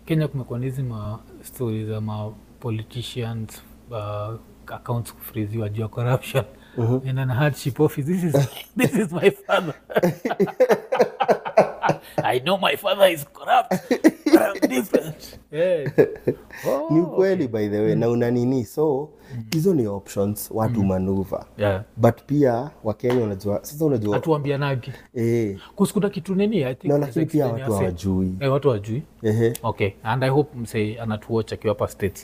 Kenya kumekuwa hizi stories za politicians accounts kufriziwa juu ya corruption in an hardship office. This is my father. I know my father is corrupt, but I'm different. Yeah. Ni kweli by the way, na unanini, so hizo ni options watu maneuver. Yeah. But pia Wakenya unajua, sasa unajua atuambia nagi. Kusikuta kitu nini, I think. Na lakini pia watu hawajui. Watu hawajui. Okay, and I hope msee anatuwatch akiwa hapa States.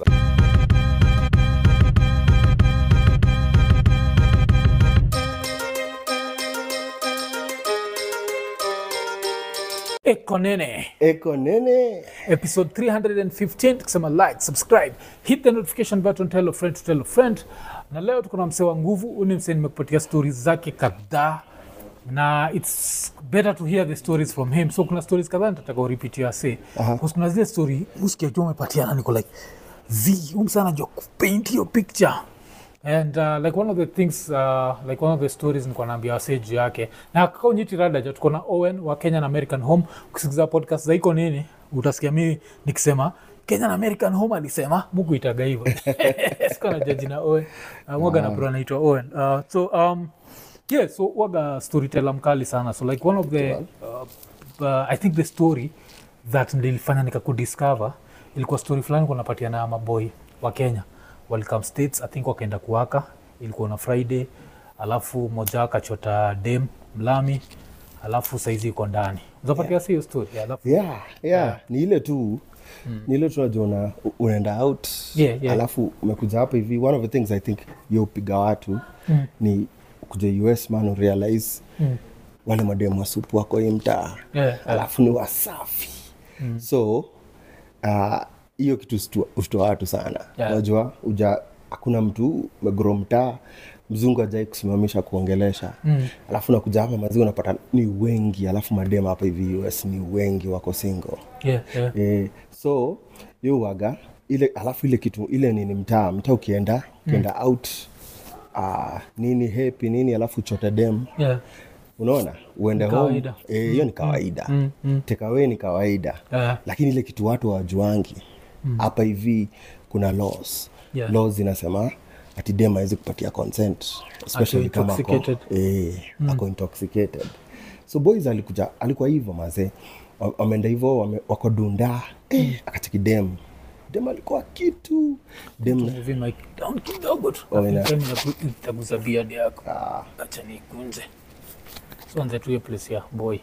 Eko Nene. Episode 315. Kusema like, subscribe, hit the notification button, tell a friend to tell a friend. Na leo tuko na msee wa nguvu. Uni msee nimekupatia stories zake kadhaa. Na it's better to hear the stories from him. So kuna stories kadhaa nitataka urepeat ya say. Because kuna zile story usikia tu umepatia na niko like msee anajua kupaint your picture. And like one of the things, like one of the stories nilikuwa naambia wasee yake. Na kakao nyiti rada jo tuko na Owen wa Kenyan American Home. Ukisikiza podcast za Eko Nene utasikia mimi nikisema Kenyan American Home alisema Mungu itaga hivyo. Siko na judge na Owen. Mwaga na bro anaitwa Owen. So waga storyteller mkali sana. So like one of the I think the story that nilifanya nikakudiscover ilikuwa story fulani kwa napatia na maboy wa Kenya. Welcome States, I think wakaenda kuwaka, ilikuwa na Friday, alafu moja akachota dem mlami, alafu saizi iko ndani. Unapatia hiyo story? Ni ile tu unajua unaenda out, alafu umekuja hapa hivi. One of the things I think upiga watu ni kuja US man realize wale mademu wa supu wako hii mtaa, alafu ni wasafi. So hiyo kitu ushtua watu sana. Unajua hakuna mtu megro mtaa mzungu hajai kusimamisha kuongelesha. Alafu nakuja hapa maziwa unapata ni wengi, alafu madema hapa hivi US ni wengi wako single. So hiyo waga ile, alafu ile kitu ile ni mtaa ukienda out nini happy nini, alafu chote dem. Unaona uende home, hiyo ni kawaida. Take away ni kawaida. Lakini ile kitu watu hawajuangi hapa hivi kuna laws. Laws zinasema ati dem hawezi kupatia consent, especially kama ako intoxicated. So boys alikuwa hivyo mazee, wameenda hivyo wako dunda, akatiki dem alikuwa kitu dem hivi mic down kidogo tu. Nitaguza beard yako. Acha nikunje. So anza tu hiyo place ya boy.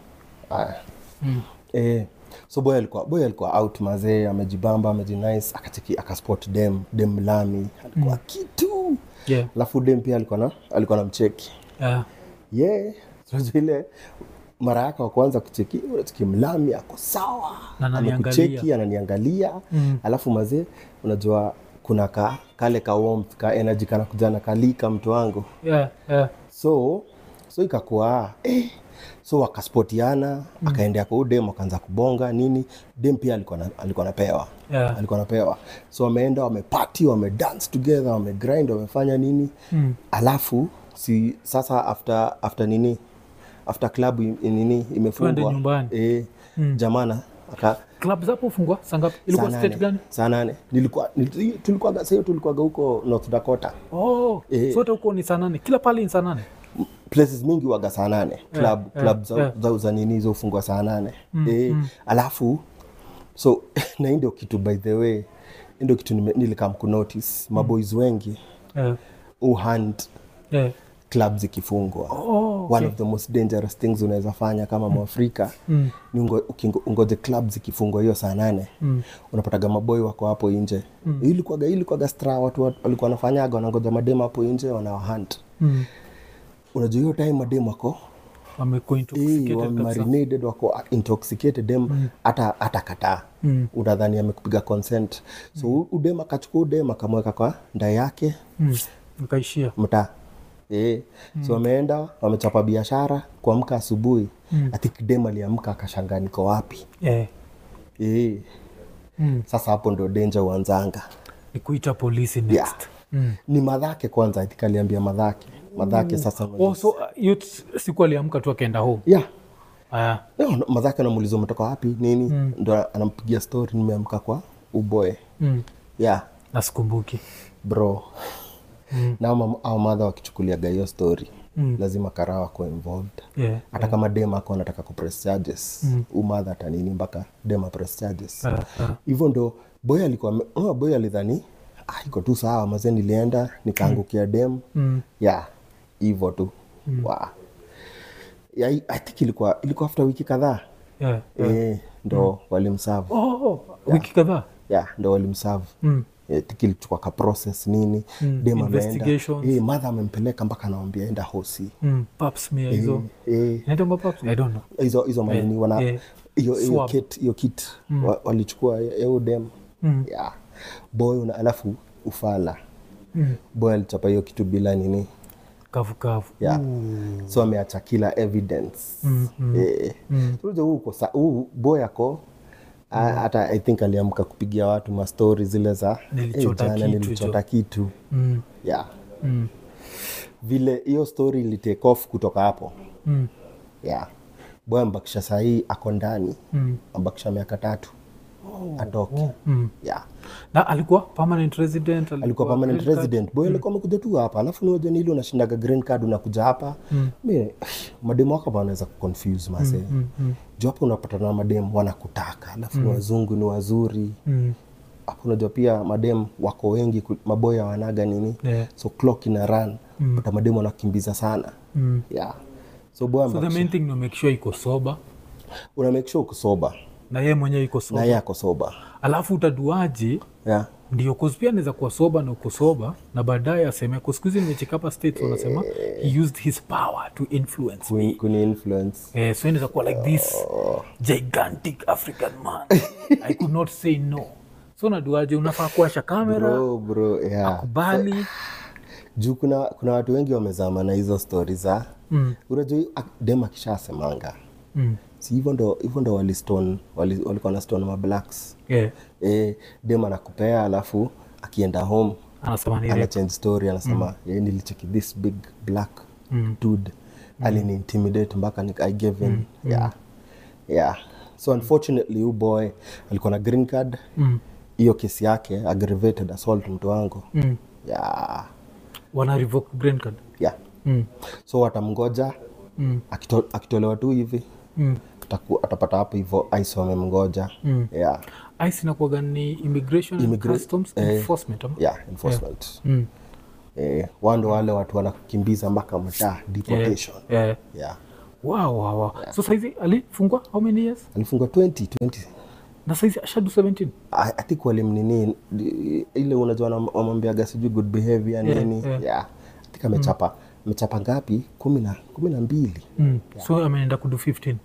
So boy alikuwa out mazee, amejibamba, amejinice, akaspot dem lami, alikuwa kitu. Alafu dem pia alikuwa na mcheki. So ile mara yake wa kwanza kucheki, unacheki mlami ako sawa, ananiangalia. Alafu mazee unajua kuna kale ka warmth ka energy kana kujana kalika mtu wangu. So ikakuwa so wakasportiana, akaendea kwa dem, akaanza kubonga nini. Dem pia alikuwa anapewa. So wameenda, wameparty, wamedance together, wamegrind, wamefanya nini. Alafu sasa after nini, after club nini imefungwa, jamana club zapo fungwa sangapi? Ilikuwa state gani? Saa 8. Tulikuwa huko North Dakota. Sote huko ni saa 8. Kila pale ni saa 8. Places mingi waga saa 8. Club za nini hizo ufungwa saa 8. Alafu so na ndio kitu, by the way, ndio kitu nilikam ku notice maboys wengi hunt clubs zikifungwa. One of the most dangerous things unaweza fanya kama Mwafrika ni ungoje clubs zikifungwa hiyo saa 8. Unapata maboy wako hapo nje. Ilikuwa stra, watu walikuwa wanafanyaga, wanangoja madema hapo nje, wanawahunt. Unajua hiyo time madem wako marinated, wako intoxicated, dem hata kataa. Unadhani amekupiga consent. So udem akachukua udem akamweka kwa ndai yake, mkaishia mtaa. So wameenda, wamechapa biashara, kuamka asubuhi ati dem aliamka akashangaa niko wapi. Sasa hapo ndo danger uanzanga, ni kuita polisi next. Ni madhake kwanza, ati aliambia madhake sasa. So youth siku aliamka tu akaenda home. Madhake anamuuliza umetoka wapi nini, ndo anampigia story, nimeamka kwa uboy. Nasikumbuki bro. Na au madha wakichukulia hiyo story, lazima karawa kwa involved. Hata kama dema ako anataka kupress charges, madha atanini mpaka dema press charges. Hivyo ndo boy alikuwa boy alidhani iko tu sawa, mazee nilienda nikaangukia dem. Hivyo tu. I think ilikuwa after wiki kadhaa. Ndo walimserve. Wiki kadhaa? Ndo walimserve. Kilichukua ka process nini, dema ameenda. Mother amempeleka mpaka anaambia enda hosi. Pap smear hizo. Inaitwa pap? I don't know. Hizo manini wana hiyo kit walichukua hiyo dem. Boy alafu ufala. Boy alichapa hiyo kitu bila nini. Kavu. So ameacha kila evidence. Huu boy yako hata I think aliamka kupigia watu ma stories zile za nilichota kitu. Vile hiyo story ili take off kutoka hapo. Boy ambakisha sahi ako ndani. Ambakisha miaka 3. Atoke. Na alikuwa permanent resident? Alikuwa permanent resident. Boy alikuwa amekuja tu hapa. Alafu niwaje nili unashindaga green card unakuja hapa. Mademu wako wanaweza kuconfuse mase. Juu hapo unapata na mademu wanakutaka. Alafu ni wazungu ni wazuri. Hapo unajua pia mademu wako wengi, maboya wanaga nini. So clock ina run. But mademu wanakimbiza sana. So the main thing no make sure iko sober. Una make sure uko sober. Na yeye mwenyewe iko sober. Na yeye ako sober. Alafu utaduaje? Ndio cause pia anaweza kuwa sober na uko sober na baadaye aseme kwa siku hizi nimechekapa states wanasema he used his power to influence me. Kuni influence. So inaweza kuwa like this gigantic African man. I could not say no. So naduaje unafaa kuwasha kamera. Bro, akubali. Juu kuna watu wengi wamezama na hizo stories za. Unajua dema kishasemanga. Si hivyo ndo walikuwa na stone ma blacks. Dem anakupea alafu akienda home ana change story anasema nilicheki this big black dude alini intimidate mpaka I gave in. So unfortunately you boy alikuwa na green card. Hiyo kesi yake aggravated assault mtu wangu. Wana revoke green card. So watamngoja akitolewa tu hivi. Atapata hapo hivyo ICE wamemngoja. ICE inakuwa ni immigration customs enforcement. Enforcement. Wando wale watu wanakimbiza mpaka mtaa deportation. Wow. So saizi alifungwa how many years? Alifungwa 20. Na saizi ashadu 17. I think walimnini ile unajua wamwambiaga sijui good behavior nini. I think amechapa ngapi? 12. So ameenda kudu 15.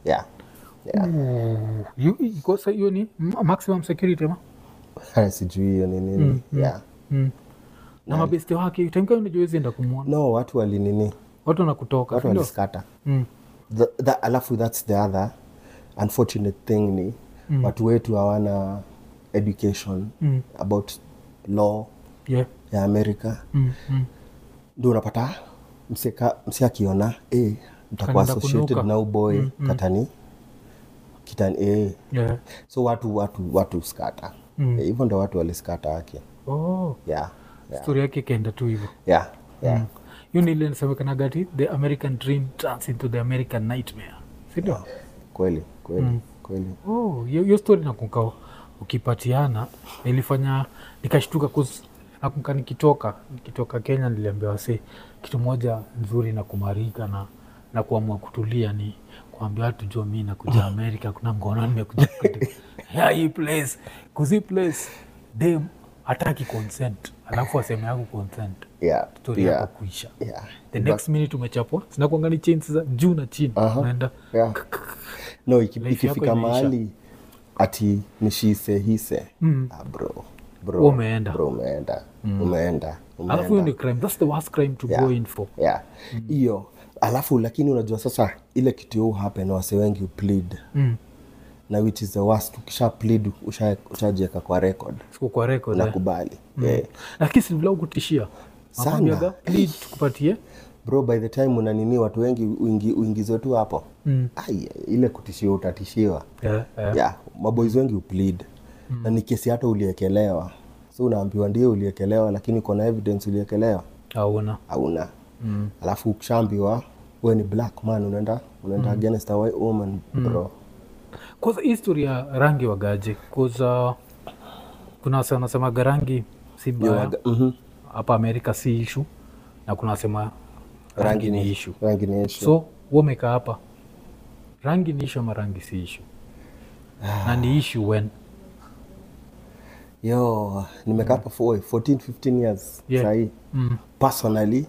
Ikosa hiyo ni maximum security ma? Sijui hiyo ni nini. Na mabeste wake itemka unajua enda kumuona. No, watu walinini. Watu wanakutoka. Watu waliskata. Alafu that's the other unfortunate thing ni watu wetu hawana education about law ya America. Ndio unapata msi akiona mtakuwa associated na uboy kitani so watu skata. Hivyo ndo watu waliskata yake. Story yake kaenda tu hivyo. You need to say gati the American dream turns into the American nightmare. Sio? Kweli. Hiyo story nakumbuka ukipatiana ilifanya nikashtuka nakumbuka nikitoka Kenya niliambiwa wase kitu moja nzuri na kumarika na kuamua kutulia ni kuambia watu jua mimi nakuja Amerika kuna ngono nimekuja hii place dem hataki consent alafu aseme yako consent story yako kuisha. The next minute umechapwa sinakuanga ni chains za juu na chini unaenda no ikifika mahali ati nishise hise bro umeenda alafu ni crime, that's the worst crime to go in for. Hiyo alafu lakini unajua sasa ile kitu hiyo happen wase wengi plead na which is the worst. Ukisha plead ushajiweka kwa record unakubali. Nakubali. Lakini si bila kutishia sana plead tukupatie bro, by the time una nini watu wengi uingizwe tu hapo. Ile kutishiwa utatishiwa. Yeah, maboys wengi uplead. Na ni kesi hata uliekelewa. So unaambiwa ndio uliekelewa, lakini kuna evidence uliekelewa. Hauna. Alafu ukishambiwa wewe ni black man, unaenda against a white woman, bro. Kwa history ya rangi wagaje? Kwa kuna wanasema rangi si mbaya. Hapa Amerika si issue, na kuna wanasema rangi ni issue. So wameka hapa rangi ni issue ama rangi si issue? Na ni issue when? Yo, nimekaa hapa for 14-15 years sahi. Personally,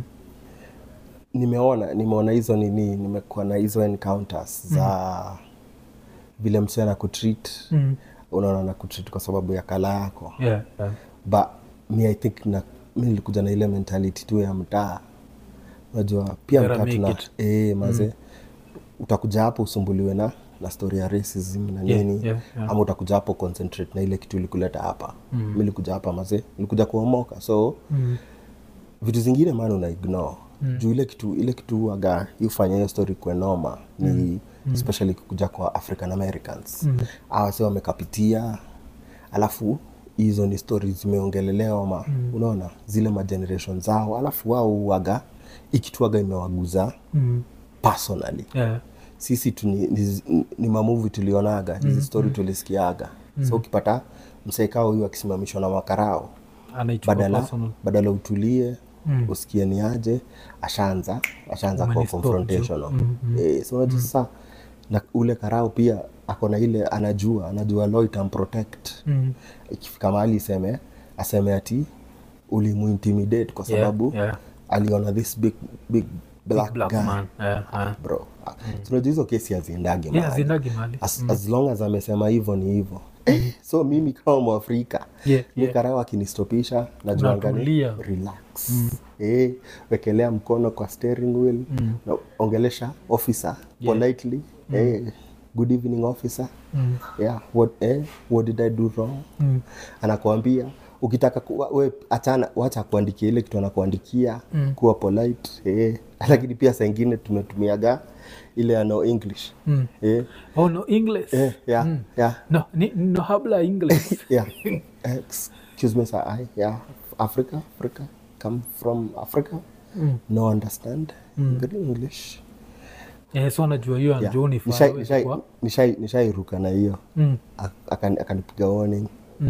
nimeona hizo nini, nimekuwa na hizo encounters za vile mtu anakutreat. Unaona anakutreat kwa sababu ya kala yako. But me I think mimi nilikuja na ile mentality tu ya mtaa. Unajua pia mtaa maze utakuja hapo usumbuliwe na story ya racism na nini. Ama utakuja hapo concentrate na ile kitu ilikuleta hapa. Mimi nilikuja hapa maze, nilikuja kuomoka. So vitu zingine maana una ignore. Juu ile kitu waga ufanya hiyo story kwa noma ni especially kuja kwa African Americans. Wase wamekapitia, alafu hizo ni stories zimeongelelewa unaona zile ma generation zao, alafu wao waga ikituaga imewaguza personally. Sisi ni mamovie tulionaga, hizi story tulisikiaga. So ukipata msekao huyu akisimamishwa na makarao, badala utulie usikie ni aje, ashaanza kwa confrontational. So unajua sasa na ule karao pia akona ile anajua law itamprotect. Ikifika mahali aseme ati ulimuintimidate kwa sababu aliona this big black guy. Man. Bro. So hizo kesi haziendagi mahali. As long as amesema hivyo ni hivyo. So mimi kama Mwafrika ni karao akinistopisha najua ngani relax. Wekelea mkono kwa steering wheel na ongelesha officer politely. Good evening officer. What did I do wrong? Anakuambia ukitaka wewe achana, wacha kuandikia ile kitu anakuandikia, kuwa polite. Lakini pia saa nyingine tumetumiaga ile no English. No English. No habla English. Excuse me sir, Africa come from Africa. No understand good English. So anajua hiyo anjoni faa. Nishairuka na hiyo. Akanipiga warning.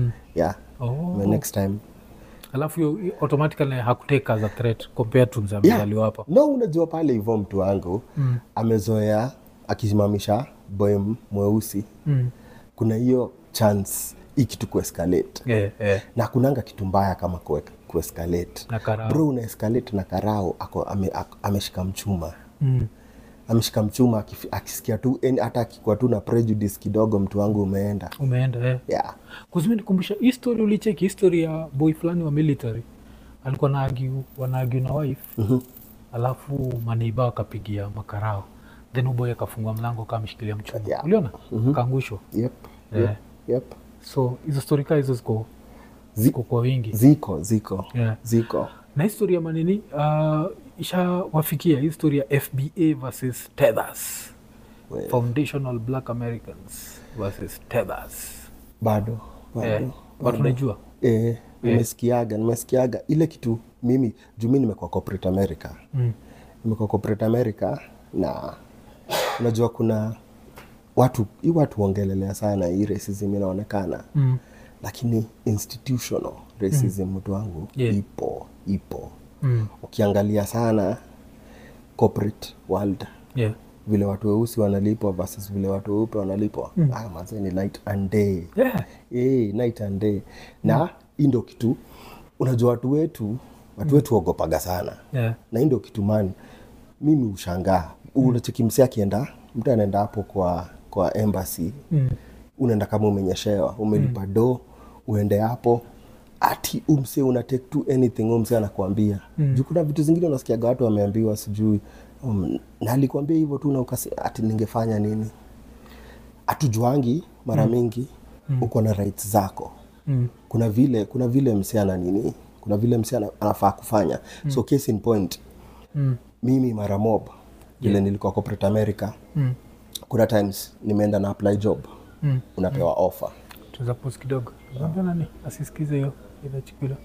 Next time. Alafu hiyo automatically hakuteka as a threat compared to mzaliwa hapa. No, unajua pale hivyo mtu wangu amezoea akisimamisha boy mweusi. Kuna hiyo chance ikitu kuescalate. Na kunanga kitu mbaya kama kuescalate. Bro, una escalate na karao ameshika mchuma. Ameshika mchuma akisikia tu hata akikuwa tu na prejudice kidogo, mtu wangu umeenda. Kuzimi nikumbusha history, ulicheki history ya boy fulani wa military. Alikuwa wanaargue na wife. Alafu maneiba wakapigia makarao. Then boy akafungua mlango kama ameshikilia mchuma. Uliona? Kaangushwa. Yep. So hizo story ka hizo ziko kwa wingi. Ziko. Na historia manini ishawafikia historia FBA versus Tethers. Foundational Black Americans versus Tethers. Bado unajua? Nimesikiaga ile kitu. Mimi nimekuwa corporate America. Nimekuwa corporate America na unajua kuna watu ongelelea sana hii racism inaonekana. Lakini institutional racism mtu wangu ipo. Ukiangalia sana corporate world, vile watu weusi wanalipwa versus vile watu weupe wanalipwa, mazee ni night and day. Night and day. Na ndio kitu unajua watu wetu ogopaga sana. Na ndio kitu man mimi ushangaa. Unacheki mtu anaenda hapo kwa embassy. Unaenda kama umenyeshewa, umelipa do, uende hapo ati umse una take to anything umse anakuambia. Juu kuna vitu zingine unasikiaga watu wameambiwa sijui na alikwambia hivyo tu na ukasi ati ningefanya nini. Atujuangi mara mingi uko na rights zako. Kuna vile mse ana nini, kuna vile mse anafaa kufanya. So case in point, mimi mara mob ile nilikuwa corporate America. Kuna times nimeenda na apply job. Unapewa offer. Tuza pause kidogo. Mbona nani asisikize hiyo ile chikula.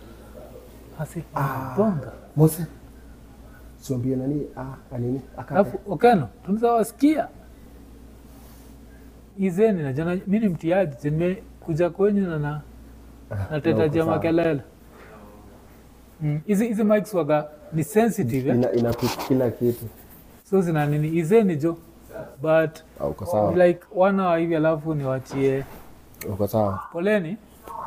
Bonga. Mose. Siambie nani anini akaka. Alafu Okano, tunaweza wasikia. Izeni na jana mimi ni mtiaji nimekuja kwenyu na teta jamaa kelele. Hizi mics waga ni sensitive. Ina kila kitu. So zina nini izeni jo. But uko sawa. Like 1 hour hivi alafu niwachie. Uko sawa. Poleni.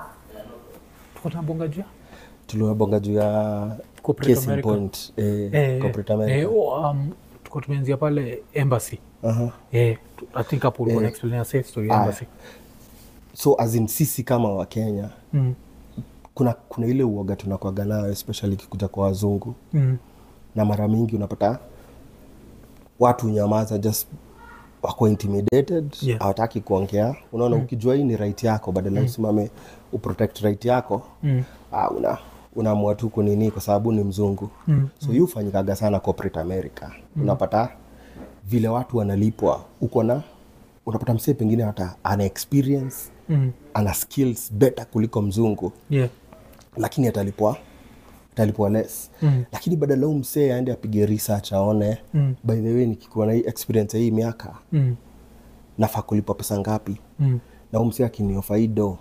Tuko tambonga juu. Tulibonga juu ya case in point corporate America. Tuko tumeanzia pale embassy. I think hapo ulikuwa explain a safe story embassy. So as in sisi kama wa Kenya kuna ile uoga tunakuaga nayo especially kikuja kwa wazungu. Na mara mingi unapata watu nyamaza just wako intimidated, hawataki kuongea. Unaona ukijua hii ni right yako badala usimame uprotect right yako. Unaamua tu kunini kwa sababu ni mzungu. So you fanyikaga sana corporate America. Unapata vile watu wanalipwa uko na unapata msee pengine hata ana experience, ana skills better kuliko mzungu. Lakini atalipwa less. Lakini badala msee aende apige research aone by the way nikikuwa na hii experience hii miaka nafaa kulipwa pesa ngapi. Na msee akiniofa hii do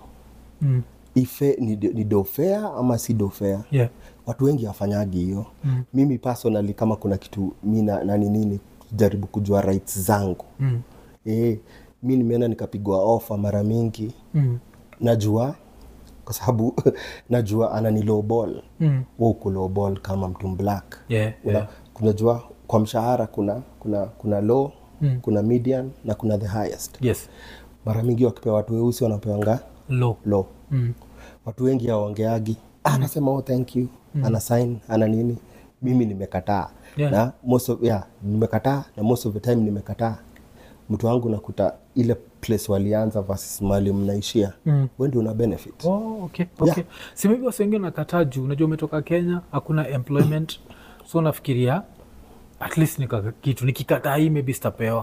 ife ni do fair ama si do fair. Watu wengi hawafanyagi hiyo. Mimi personally kama kuna kitu mimi na nini jaribu kujua rights zangu. Mimi nimeenda nikapigwa offer mara mingi. Najua kwa sababu najua anani low ball. Uko low ball kama mtu black. Kunajua kwa mshahara kuna low, kuna median na kuna the highest. Mara mingi wakipewa watu weusi wanapewa low. Watu wengi hawaongeagi. Anasema thank you. Ana sign, ana nini. Mimi nimekataa. Na nimekataa na most of the time nimekataa. Mtu wangu nakuta ile place walianza versus mali mnaishia. Wewe ndio una benefit. Okay. Si maybe watu wengine nakataa juu unajua umetoka Kenya, hakuna employment. So nafikiria at least kitu nikikataa hii maybe sitapewa.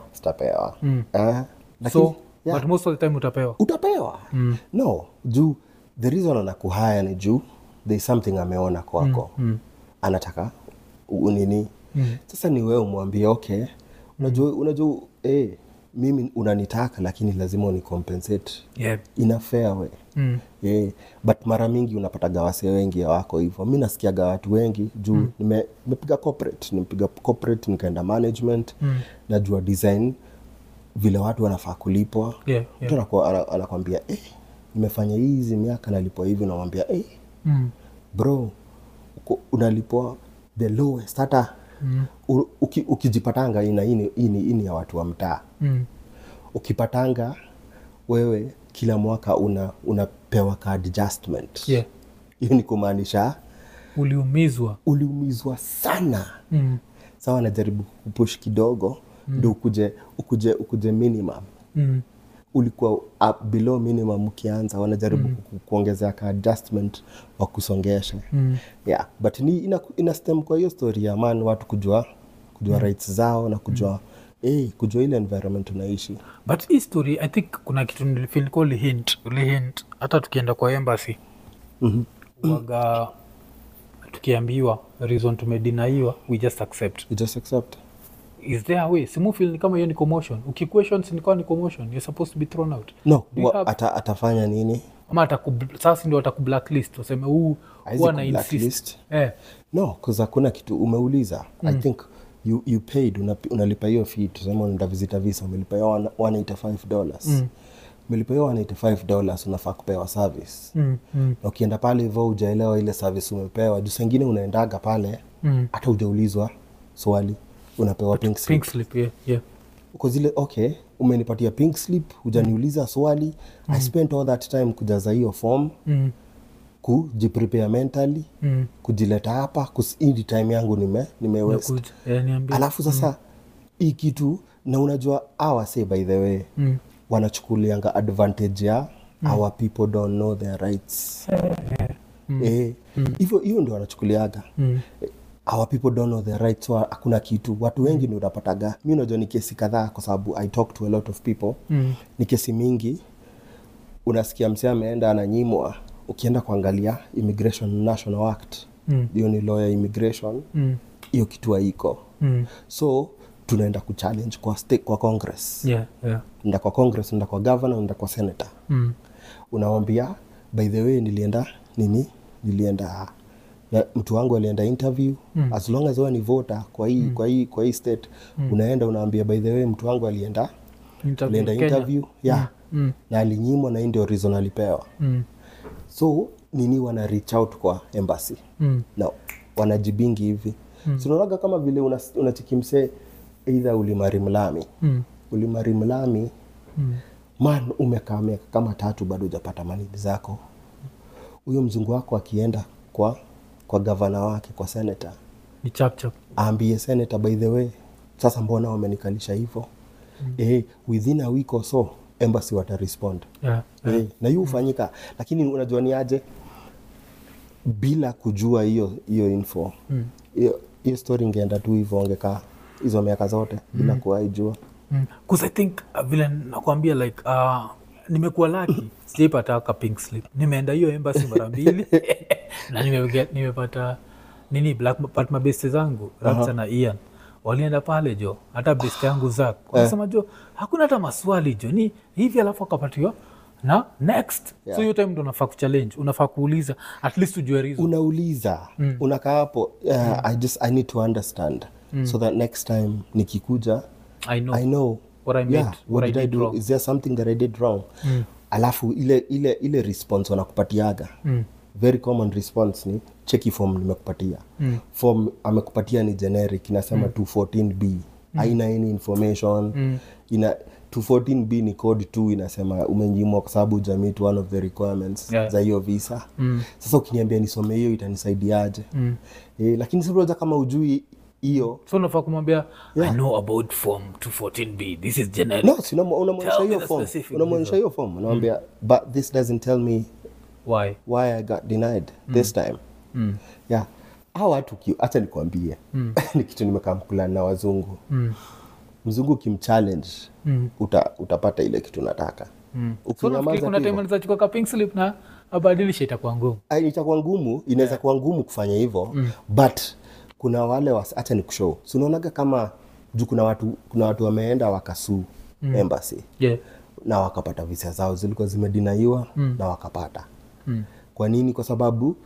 So but most of the time utapewa. No, juu the reason anakuhaya ni juu there is something ameona kwako. Anataka unini. Sasa ni wewe umwambie okay. Unajua mimi unanitaka lakini lazima unicompensate. Ina fair way. But mara mingi unapata wase wengi wako hivyo. Mimi nasikia watu wengi juu nimepiga corporate nikaenda management. Najua design vile watu wanafaa kulipwa. Mtu anakuambia nimefanya hizi miaka nalipwa hivi, namwambia bro unalipwa the lowest hata ukijipatanga ini ya watu wa mtaa. Ukipatanga wewe kila mwaka unapewa ka adjustment. Hiyo ni kumaanisha uliumizwa sana. Sawa, najaribu kupush kidogo ndio ukuje minimum. Ulikuwa below minimum ukianza, wanajaribu kuongezea ka adjustment wa kusongesha. But ina stem kwa hiyo story ya man watu kujua rights zao na kujua ile environment unaishi. But hii story I think kuna kitu nilifeel call hint hata tukienda kwa embassy. Waga tukiambiwa reason tumedeniwa we just accept. Is there a way? Simu feel ni kama hiyo ni commotion. Ukiquestions ni kama ni commotion. You're supposed to be thrown out. No, atafanya nini? Ama sasa ndio atakublacklist. Waseme huu na insist. No, because hakuna kitu umeuliza. I think you paid, unalipa hiyo fee. Tuseme unaenda visitor visa, umelipa hiyo $185. Umelipa hiyo $185, unafaa kupewa service. Na ukienda pale hivyo hujaelewa ile service umepewa, juu sengine unaendaga pale hata hujaulizwa swali. Unapewa pink slip. Uko zile okay, umenipatia pink slip, hujaniuliza swali. I spent all that time kujaza hiyo form. Kujiprepare mentally, kujileta hapa, hii time yangu nime waste. Alafu sasa hii kitu na unajua say by the way wanachukulianga advantage ya our people don't know their rights. Hiyo ndio wanachukuliaga. our people don't know their rights, so hakuna kitu. Watu wengi ni unapataga, mimi unajua ni kesi kadhaa kwa sababu I talk to a lot of people. Ni kesi mingi unasikia msee ameenda ananyimwa, ukienda kuangalia Immigration National Act, hiyo ni law ya immigration, hiyo kitu haiko. So tunaenda kuchallenge kwa state, kwa Congress. Nenda kwa Congress, nenda kwa governor, nenda kwa senator. Unawambia by the way nilienda na mtu wangu alienda interview, as long as wewe ni voter kwa hii state, unaenda unaambia by the way mtu wangu alienda interview na alinyimwa, na ndio reason alipewa. So nini wana reach out kwa embassy na wanajibingi hivi. So unaona kama vile unachikimse either ulimari mlami man umekaa kama 3 bado hujapata manidi zako. Huyo mzungu wako akienda kwa governor wake, kwa senator, ni chap aambie senator by the way sasa mbona wamenikalisha hivyo? Within a week or so embassy wata respond. Na hiyo ufanyika, lakini unajua ni aje bila kujua hiyo info. Hiyo story ingeenda tu hivyo, ongekaa hizo miaka zote bila kuwaijua. Because I think vile nakwambia like nimekuwa lucky sijaipata ka pink slip. Nimeenda hiyo embassy mara 2 na nimepata nini black part mabeste zangu Ramsa na Ian walienda pale jo, hata beste yangu Zack wanasema jo hakuna hata maswali jo, ni hivi alafu akapatiwa na next. So hiyo time ndo unafaa kuchallenge, unafaa kuuliza at least ujue reason. Unauliza unakaa hapo I need to understand so that next time nikikuja I know what I made, what did I do wrong. Is there something that I did wrong? Alafu ile response wanakupatiaga very common response ni cheki form nimekupatia. Form amekupatia ni generic, inasema 214B, haina any information. 214B ni code 2, inasema umenyimwa kwa sababu jamii to one of the requirements za hiyo visa. Sasa ukiniambia nisome hiyo itanisaidiaje? Lakini sasa kama ujui hiyo, so unafaa kumwambia I know about form 214B, this is generic. No, si unamwonyesha hiyo form. Unamwonyesha hiyo form, unamwambia but this doesn't tell me why I got denied this time. Hao watu acha nikwambie ni kitu nimekamkula na wazungu. Mzungu kimchallenge utapata ile kitu nataka. Ukinyamaza kuna time unaweza chukua ka pink slip na abadilisha, itakuwa ngumu. Itakuwa ngumu, inaweza kuwa ngumu kufanya hivyo, but kuna wale acha nikushow. So unaonaga kama juu kuna watu wameenda wakasu embassy na wakapata visa zao zilikuwa zimedinaiwa na wakapata. Kwa nini? Kwa sababu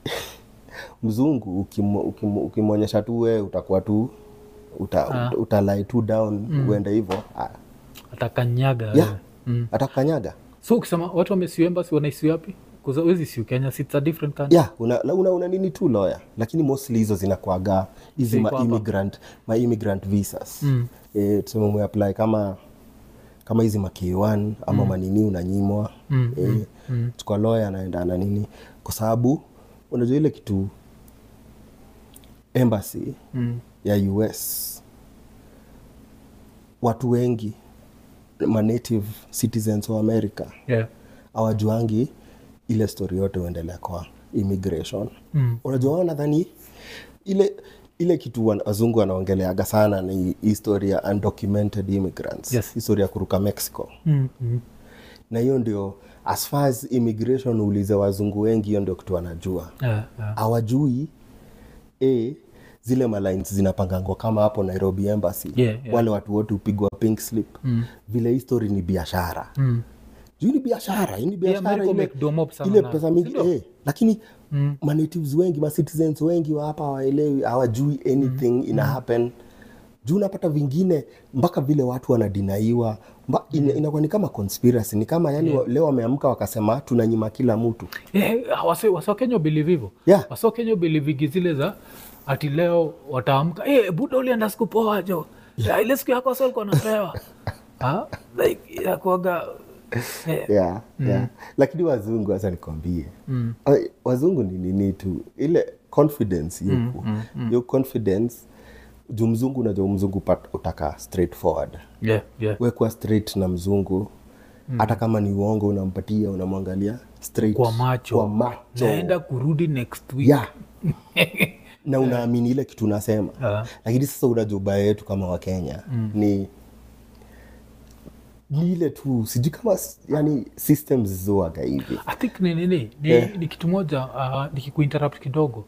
mzungu ukimwonyesha tu wewe utakuwa tu utalai tu down uende hivyo, atakanyaga. Atakanyaga. So ukisema watu wamesiu embassy wanaisiu wapi? Because wezi siu Kenya, it's a different country. Una nini tu lawyer, lakini mostly hizo zinakuaga hizi ma immigrant visas. Tuseme umeapply kama hizi ma K1 ama manini unanyimwa. Tukua lawyer anaenda na nini, kwa sababu unajua ile kitu embassy ya US watu wengi ma native citizens wa America hawajuangi ile story yote uendelea kwa immigration. Unajua nadhani ile kitu wazungu wanaongeleaga sana ni historia ya undocumented immigrants, historia ya kuruka Mexico. Na hiyo ndio as far as immigration ulize wazungu wengi, hiyo ndio kitu wanajua. Hawajui zile malines zinapangangwa kama hapo Nairobi embassy. Wale watu wote upigwa pink slip. Vile history ni biashara. Juu ni biashara, ile pesa mingi. Lakini natives wengi, citizens wengi wa hapa hawaelewi, hawajui anything ina happen. Juu unapata vingine mpaka vile watu wanadinaiwa, inakuwa ni kama conspiracy, ni kama leo wameamka wakasema tunanyima kila mtu. Wasa Kenya believe hivyo. Wasa Kenya believe zile za ati leo wataamka buda ulienda siku poa jo. Ile siku yako sio ulikuwa unapewa. Like inakuaga Lakini wazungu sasa nikwambie. Wazungu ni nini tu ile confidence yuko. Your confidence juu mzungu unajua mzungu utaka straightforward. Wewe kwa straight na mzungu hata kama ni uongo unampatia, unamwangalia straight kwa macho. Naenda kurudi next week. na unaamini ile kitu unasema. Lakini sasa unajua ubaya yetu kama wa Kenya ni ile tu sijui kama yani systems zoaga hivi. I think ni kitu moja nikikuinterrupt kidogo.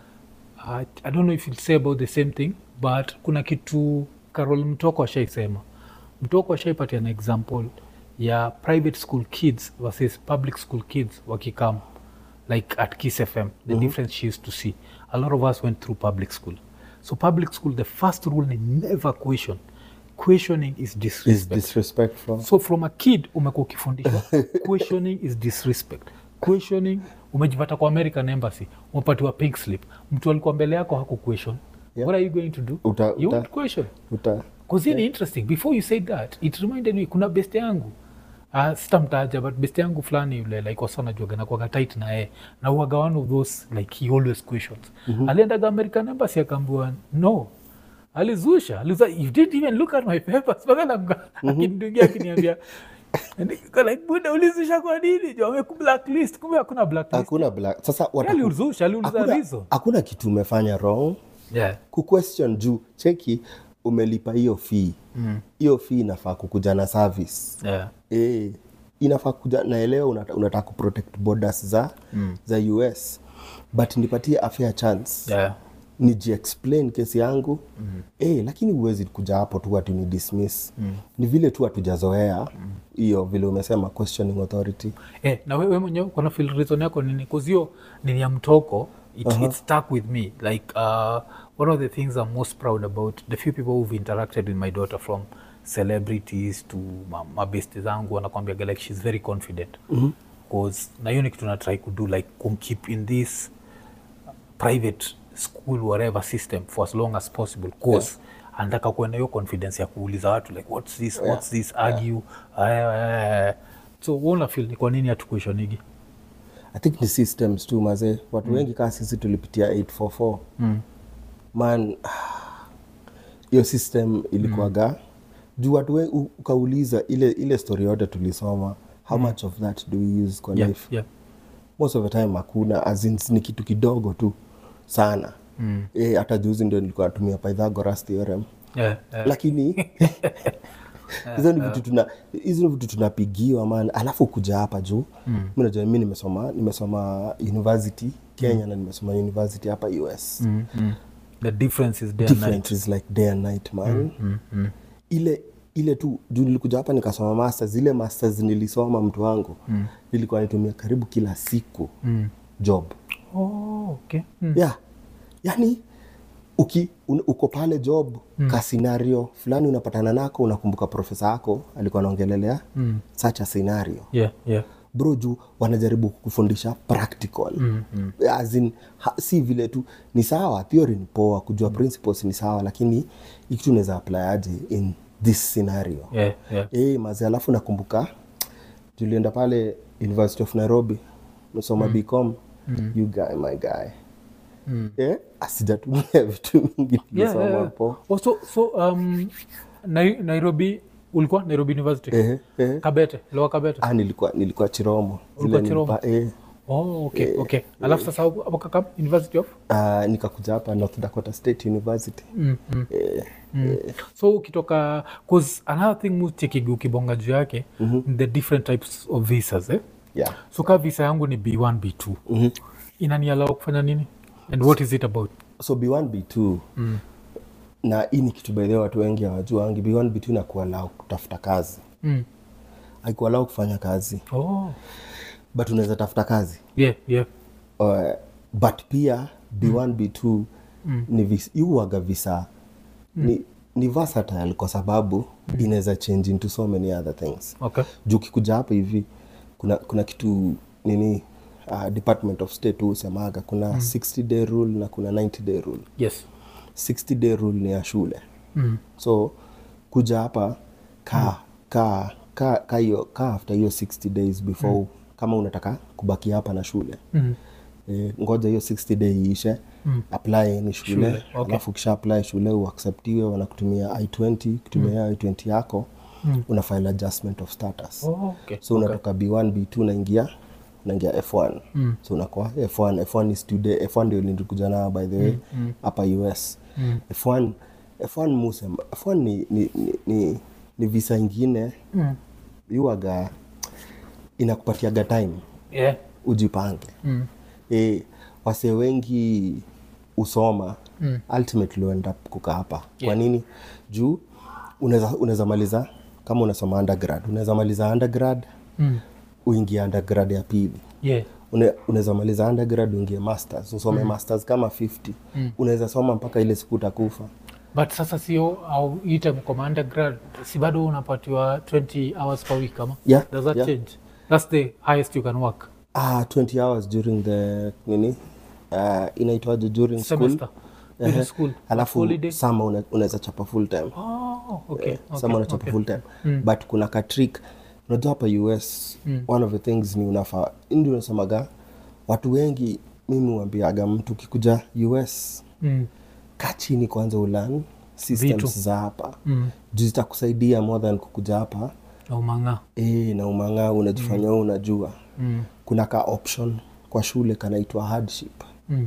I don't know if you'll say about the same thing, but kuna kitu Carol Mtoko ashaisema. Mtoko ashaipatia an example ya private school kids versus public school kids wakikam like at Kiss FM. The difference she used to see. A lot of us went through public school. So public school, the first rule is never question. Questioning is disrespect. Is disrespectful. So from a kid umekuwa ukifundishwa questioning is disrespect. Questioning umejipata kwa American Embassy, umepatiwa pink slip. Mtu alikuwa mbele yako haku question. Yeah. What are you going to do? You won't question. Because it's interesting. Before you said that, it reminded me kuna best yangu. Sitamtaja but best yangu fulani yule like wasana joga na kwa tight na yeye. Na huaga one of those like he always questions. Alienda American Embassy akaambiwa no. Alizusha you didn't even look at my papers bagala akinidugia akiniambia like buda ulizusha kwa nini jo ameku blacklist kumbe hakuna blacklist sasa aliuliza reason hakuna kitu umefanya wrong ku question juu cheki umelipa hiyo fee hiyo fee inafaa kukuja na service inafaa kuja naelewa unataka ku protect borders za US but nipatie a fair chance explain kesi yangu lakini uwezi kuja hapo tu ati ni dismiss ni vile tu hatujazoea hiyo vile umesema questioning authority na wewe mwenyewe kuna feel reason yako nini cause hiyo ni ya Mtoko it stuck with me like one of the things I'm most proud about the few people who've interacted with my daughter from celebrities to mabesti zangu wanakwambia like she's very confident cause na hiyo ni kitu na try to do like keep in this private school whatever system for as long as possible cause anataka kuwa na hiyo confidence ya kuuliza watu like what's this argue so wona feel ni kwa nini hatukuishonigi I think the systems too mazee watu wengi kama sisi tulipitia 844 man hiyo system ilikuwaga juu watu wengi ukauliza ile story yote tulisoma how much of that do we use kwa life most of the time hakuna as in ni kitu kidogo tu sana hata juzi ndio nilikuwa natumia Pythagoras theorem lakini hizo vitu tunapigiwa maana alafu kuja hapa juu mimi najua mimi nimesoma university Kenya na nimesoma university hapa US the difference is like day and night man ile tu juu nilikuja hapa nikasoma masters zile masters nilisoma mtu wangu nilikuwa nitumia karibu kila siku job okay yani uko pale job ka scenario fulani unapatana nako unakumbuka profesa yako alikuwa anaongelelea such a scenario bro juu wanajaribu kukufundisha practical as in si vile tu ni sawa theory ni poa kujua principles ni sawa lakini ikitu unaweza apply aje in this scenario mazi alafu nakumbuka tulienda pale University of Nairobi nasoma BCom you guy my guy asijatumia vitu mingi nilisoma hapo. Nairobi ulikuwa Nairobi University Kabete Lower Kabete nilikuwa Chiromo zile Chiromo okay alafu sasa hapo kaka University of nikakuja hapa North Dakota State University so ukitoka cause another thing mustiki ukibonga juu yake the different types of visas so ka visa yangu ni B1 B2 inaniallow kufanya nini and what is it about so B1 B2 na hii ni kitu by the way watu wengi hawajuangi B1 B2 na kuallow kutafuta kazi haikuallow kufanya kazi but unaweza tafuta kazi but pia B1 B2 ni yuaga visa ni versatile kwa sababu inaweza change into so many other things juu kikuja hapa hivi kuna kitu nini Department of State usemaga kuna 60 day rule na kuna 90 day rule 60 day rule ni ya shule so kuja hapa after hiyo 60 days before kama unataka kubaki hapa na shule ngoja hiyo 60 day iishe apply ni shule alafu kisha apply shule uacceptiwe wanakutumia I-20 kutumia I-20 yako una file adjustment of status so unatoka B1 B2 unaingia unaingia F1. So unakuwa F1 is today. F1 ndio nilikuja na by the way hapa US. F1 musema. F1 ni visa ingine. Yuaga inakupatiaga time. Yeah. Ujipange. Wase wengi usoma ultimately end up kukaa hapa. Kwa nini? Juu unaweza maliza kama unasoma undergrad, unaweza maliza undergrad uingie undergrad ya pili. Unaweza maliza undergrad uingie masters, usome masters kama 50. Unaweza soma mpaka ile siku utakufa. But sasa sio au ite kama undergrad si bado unapatiwa 20 hours per week kama? Does that change? That's the highest you can work. 20 hours during the inaitwaje during semester. School. Alafu sama unaweza chapa full time. Okay. Sama unachapa full time. But kuna ka trick. Unajua hapa US, one of the things ni unafaa. Ndio unasemaga watu wengi mimi huambiaga mtu kikuja US, kaa chini kwanza ulearn systems za hapa. Juu zitakusaidia more than kukuja hapa. Na umanga. Na umanga unajifanya unajua. Kuna ka option kwa shule kanaitwa hardship.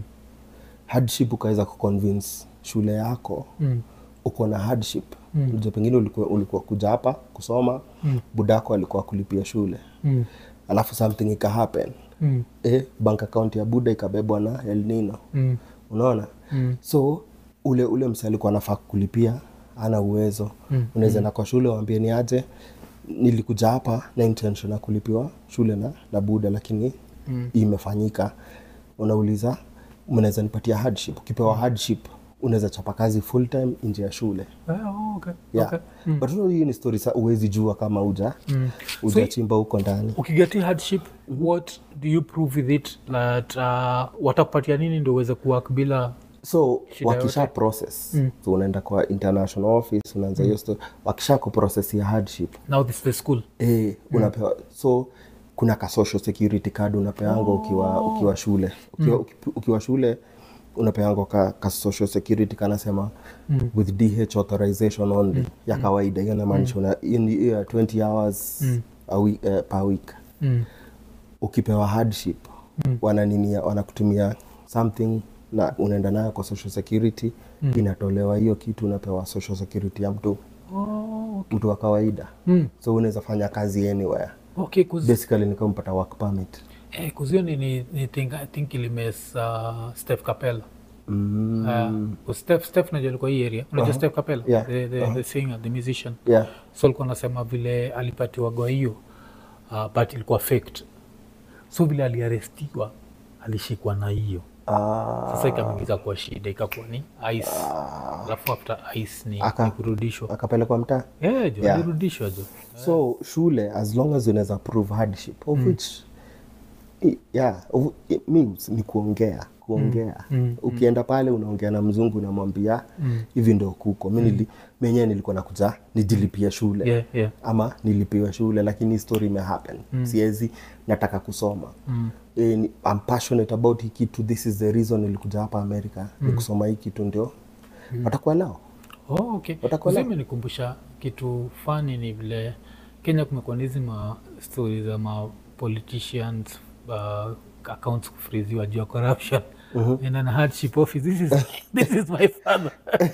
Hardship ukaweza kuconvince shule yako uko na hardship. Unajua pengine ulikuwa kuja hapa kusoma, budako alikuwa kulipia shule. Alafu something ika happen. Bank account ya buda ikabebwa na El Nino. Unaona? So ule msali alikuwa anafaa kulipia ana uwezo. Unaweza na kwa shule waambie ni aje nilikuja hapa na intention ya kulipiwa shule na buda lakini imefanyika. Unauliza mnaweza nipatia hardship. Ukipewa hardship unaweza chapa kazi full time nje ya shule. Okay. But hii ni story sa uwezi jua kama ujachimba huko ndani. Ukigeti hardship, what do you prove with it that watakupatia nini ndio uweze kuwork bila so wakisha process. So unaenda kwa international office unaanza hiyo story. Wakisha ku process ya hardship. Now this is the school. Unapewa so kuna ka social security card unapeango ukiwa shule. Ukiwa shule unapeango ka social security kanasema with DH authorization only ya kawaida. Hiyo inamaanisha in 20 hours per week. Ukipewa hardship wanakutumia something na unaenda nayo kwa social security inatolewa hiyo kitu unapewa social security ya mtu mtu wa kawaida. So unaweza fanya kazi anywhere. Basically ni kama mpata work permit. Kuzio I think ilimes Steph Capella. Steph najua alikuwa hii area. Unajua Steph Capella? The singer, the musician. So alikuwa anasema vile alipatiwa kwa hiyo but ilikuwa faked. So vile aliarestiwa alishikwa na hiyo. Sasa ikamwingiza kwa shida ikakuwa ni ice. Alafu after ice ni kurudishwa. Akapelekwa mtaa? Alirudishwa jo. So shule as long as unaweza prove hardship of which means ni kuongea. Ukienda pale unaongea na mzungu unamwambia hivi ndio kuko. Mimi mwenyewe nilikuwa nakuja nijilipia shule. Ama nilipiwa shule lakini story ime happen. Siwezi nataka kusoma. I'm passionate about hiki kitu. This is the reason nilikuja hapa America. Ni kusoma hiki kitu ndio. Watakuwa nao. Kusema nikumbusha kitu funny ni vile Kenya kumekuwa hizi stories za politicians accounts kufriziwa juu ya corruption. And an hardship office. This is my father.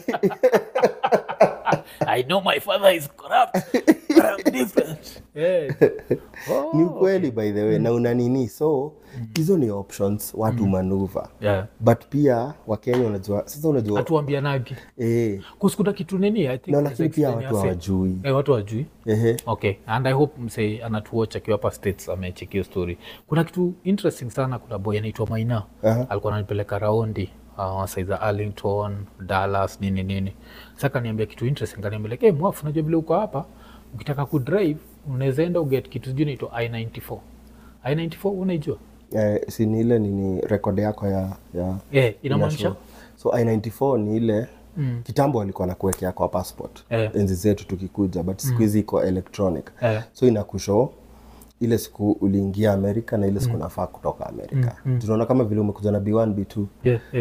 I know my father is corrupt, but I'm different. Ni kweli by the way. Na unanini so hizo ni options watu maneuver. But pia Wakenya unajua sasa unajua atuambia nagi. Kusikuta kitu nini I think. Na lakini pia watu hawajui. Watu hawajui. Okay, and I hope msee anatuwatch akiwa hapa States amecheck hiyo story. Kuna kitu interesting sana, kuna boy anaitwa Maina. Alikuwa ananipeleka raundi saiza Arlington, Dallas nini. Sasa kaniambia kitu interesting, kaniambia mwafu unajua vile uko hapa ukitaka kudrive unaweza enda uget kitu sijui inaitwa I-94. I-94 unaijua? Si ni ile ni record yako ya inamaanisha so I-94 ni ile kitambo alikuwa anakuwekea kwa passport enzi zetu tukikuja but siku hizi iko electronic. So inakushow ile siku uliingia Amerika na ile siku nafaa kutoka Amerika. Tunaona kama vile umekuja na B1 B2.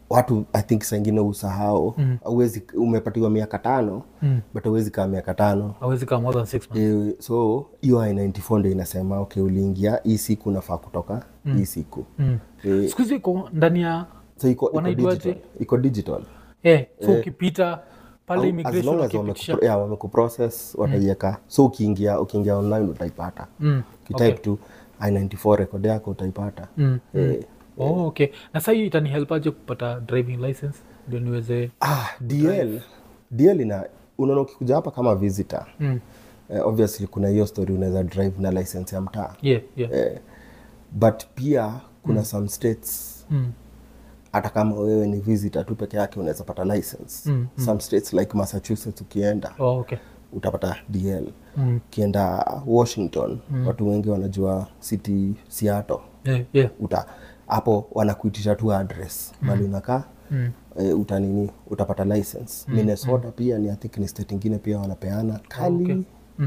watu I think saa ingine usahau hauwezi umepatiwa miaka 5 but hauwezi kaa miaka 5 hauwezi kaa more than 6 months. So hiyo I-94 ndio inasema okay uliingia hii siku unafaa kutoka hii siku. Siku hizi iko ndani ya so iko digital. So ukipita pale immigration wakipitisha wamekuprocess wataiweka. So ukiingia online utaipata. Ukitype tu I-94 record yako utaipata. Okay. Na sasa hii itani help aje kupata driving license ndio niweze DL ina unaona ukikuja hapa kama visitor. Obviously kuna hiyo story unaweza drive na license ya mtaa. But pia kuna some states hata kama wewe ni visitor tu peke yake unaweza pata license. Some states like Massachusetts ukienda utapata DL. Ukienda Washington watu wengi wanajua city Seattle. Hapo wanakuitisha tu address mali unakaa. Utapata license. Minnesota pia ni I think ni state ingine pia wanapeana kali.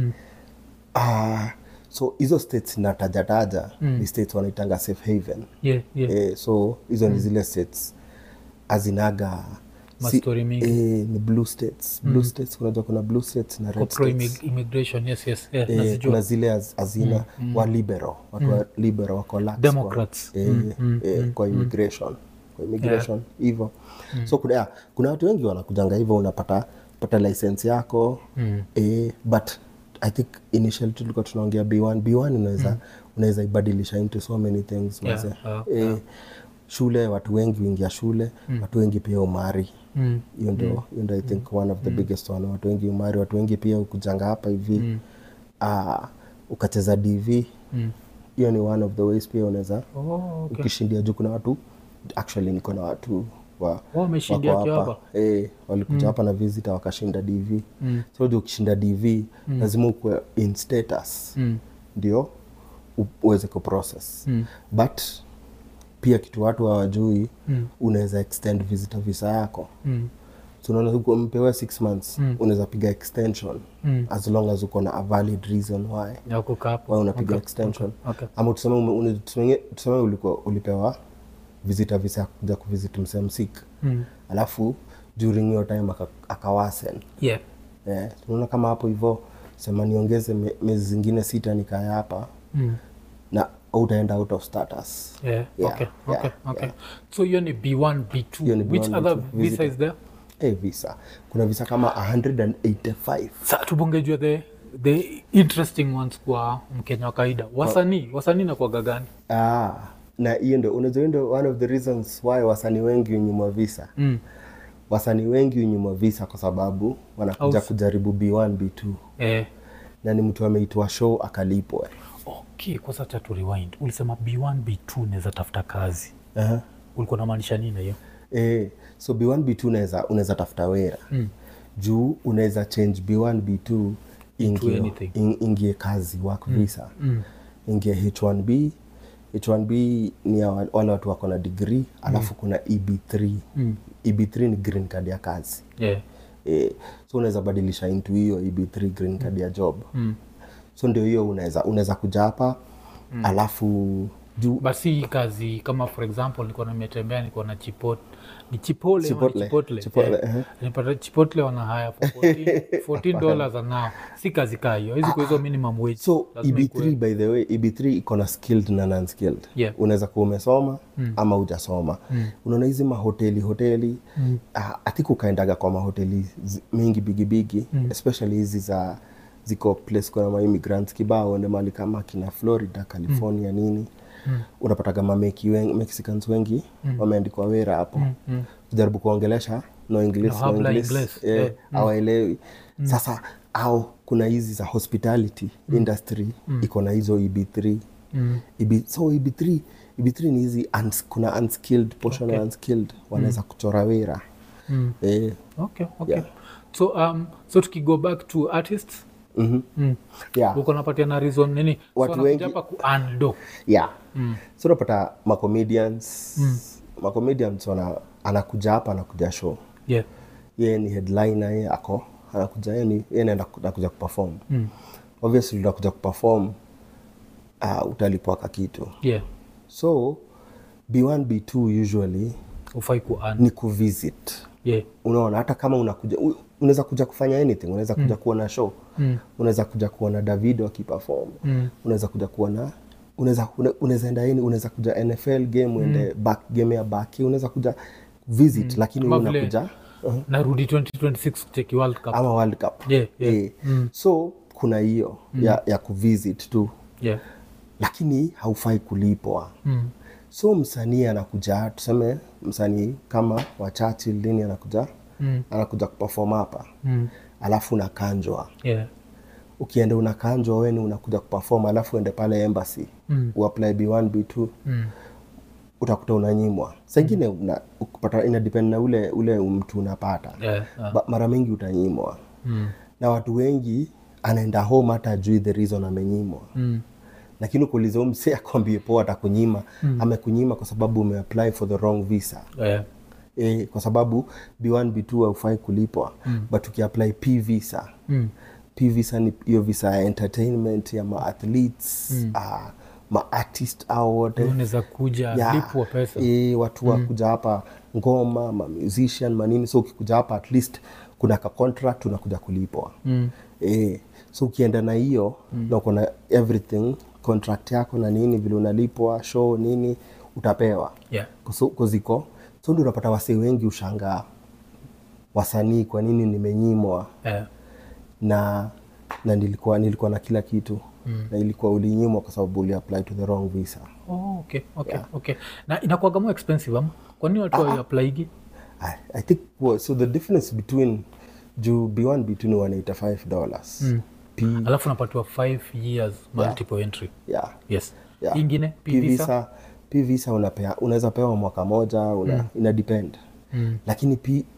So hizo states natajataja ni states wanaitanga safe haven. So hizo ni zile states azinaga story mingi. Ni blue states. Blue states kuna blue states na red states. Immigration kuna zile azina wa liberal. Watu wa liberal wako lax. Democrats. Kwa immigration. Hivyo. So kuna watu wengi wanakujanga hivyo unapata license yako. But I think initially tulikuwa tunaongea B1 unaweza ibadilisha into so many things. Shule watu wengi huingia shule, watu wengi pia umari. Hiyo ndio I think one of the biggest one. Watu wengi umari, watu wengi pia ukujanga hapa hivi ukacheza DV. Hiyo ni one of the ways pia unaweza ukishindia juu. Kuna watu actually niko na watu wameshindia hapa. Walikuja hapa na visitor wakashinda DV. So ndio ukishinda DV lazima ukue in status ndio uweze kuprocess. But pia kitu watu hawajui unaweza extend visitor visa yako. So unaona uko mpewa 6 months unaweza piga extension as long as uko na a valid reason why. Unapiga extension. Ama tuseme ulikuwa ulipewa visitor visa kuja kuvisit msemsik. Alafu during your time akawasen. Unaona kama hapo hivyo sema niongeze miezi zingine 6 nikaya hapa. Na utaenda out of status. Okay. So hiyo ni B1, B2. Which other visa is there? Visa. Kuna visa kama 185. Sasa tubongejwe the interesting ones kwa Mkenya wa kawaida. Wasanii na kwa gagani. Na hiyo ndio one of the reasons why wasanii wengi unyimwa visa. Wasanii wengi unyimwa visa kwa sababu wanakuja kujaribu B1, B2. Na ni mtu ameitwa show akalipwa. Okay, kwa sasa tu rewind. Ulisema B1, B2 naweza tafuta kazi. Ulikuwa unamaanisha nini hiyo? So B1, B2 unaweza tafuta wera. Juu unaweza change B1, B2 ingie kazi work visa. Ingie H1B. H1B ni wale watu wako na degree, alafu kuna EB3. EB3 ni green card ya kazi. So unaweza badilisha into hiyo EB3 green card ya job. So ndio hiyo unaweza kuja hapa alafu basi kazi kama for example niko na nimetembea niko na Chipotle. Nipata Chipotle wana hire for $14 an hour. Si kazi hiyo. Hizo minimum wage. So EB3 by the way, EB3 iko na skilled na non-skilled. Unaweza kuwa umesoma ama hujasoma. Unaona hizi mahoteli I think ukaendaga kwa mahoteli mingi bigi especially hizi ziko place kwa ma immigrants kibao ndio mali kama kina Florida, California nini. Unapata kama Mexicans wengi wameandikwa wera hapo. Kujaribu kuongelesha no English. Hawaelewi. Sasa kuna hizi za hospitality industry iko na hizo EB3. So EB3 ni hizi kuna unskilled portion of unskilled wanaweza kuchora wera. Okay. So tukigo back to artists. Uko napatia na reason nini? Watu wengi hapa kuando. So unapata macomedians. Macomedians anakuja hapa anakuja show. Yeye ni headliner, yeye anakuja yeye anaenda kuja kuperform. Obviously unakuja kuperform utalipwa kitu. So B1, B2 usually ufai kuan ni kuvisit. Yeah. Unaona, hata kama unakuja unaweza kuja kufanya anything, unaweza kuja kuona show, unaweza kuja kuona Davido akiperform, unaweza kuja kuona, unaweza enda unaweza kuja NFL game, uende game ya baki, unaweza kuja visit, lakini unakuja narudi 2026 take World Cup ama World Cup. Yeah. So kuna hiyo ya kuvisit tu. Yeah. Lakini haufai kulipwa. So msanii anakuja, tuseme msanii kama wa Churchill nini anakuja kuperform hapa. Alafu unakanjwa. Yeah. Ukienda unakanjwa wewe, unakuja kuperform, alafu uende pale embassy uapply B1 B2. Utakuta unanyimwa. Sengine ukipata, ina depend na ule mtu unapata. Yeah. Mara mingi utanyimwa. Na watu wengi anaenda home hata ajui the reason amenyimwa. Lakini ukiuliza msee akwambie poa atakunyima, amekunyima kwa sababu umeapply for the wrong visa. Yeah. Kwa sababu B1 B2 haufai kulipwa. But ukiapply P visa. P visa ni hiyo visa ya entertainment ya athletes, artist au wote. Unaweza kuja lipwa pesa. Watu wa kuja hapa ngoma, musician, manini. So ukikuja hapa at least kuna ka contract unakuja kulipwa. So ukienda na hiyo na uko na everything, contract yako na nini, vile unalipwa, show nini, utapewa. Yeah. Kuziko. So ndio unapata wasee wengi ushangaa wasanii kwa nini nimenyimwa. Yeah. Na nilikuwa na kila kitu. Na ilikuwa ulinyimwa kwa sababu uli apply to the wrong visa. Okay. Okay. Na inakuwa more expensive ama? Kwa nini watu wa apply? I think so the difference between B1 B2 ni $185. Alafu unapatiwa 5 years multiple entry. Yeah. Yes. Yeah. Ingine P visa unaweza pewa mwaka moja, ina depend. Lakini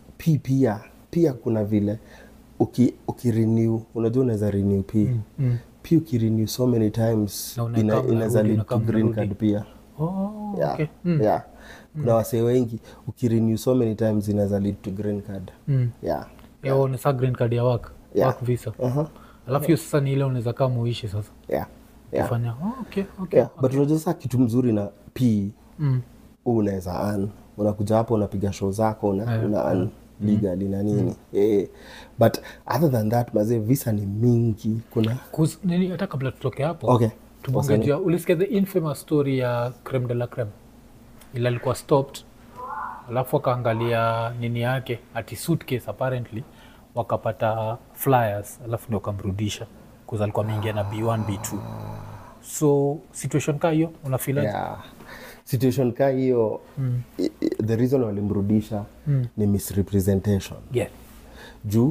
pia kuna vile ukirenew, unajua unaweza renew P. P ukirenew so many times inaweza lead to green card pia. Okay. Yeah. Kuna wasee wengi ukirenew so many times inaweza lead to green card. Yeah. Ni sa green card ya work visa. Alafu hiyo sasa ni ile unaweza kama muishi sasa. Yeah. Kufanya. Okay. But unajua sasa kitu mzuri na P unaweza earn. Unakuja hapo unapiga show zako una earn legally na nini. But other than that mazee visa ni mingi. Kuna nini hata kabla tutoke hapo. Okay. Tubongejea ulisikia the infamous story ya Creme de la Creme. Ila alikuwa stopped. Alafu akaangalia nini yake ati suitcase apparently wakapata flyers, alafu ndio kamrudisha kwa alikuwa ameingia na B1 B2. So situation ka hiyo unafeel aje? Yeah. Situation ka hiyo the reason walimrudisha ni misrepresentation. Yeah. Juu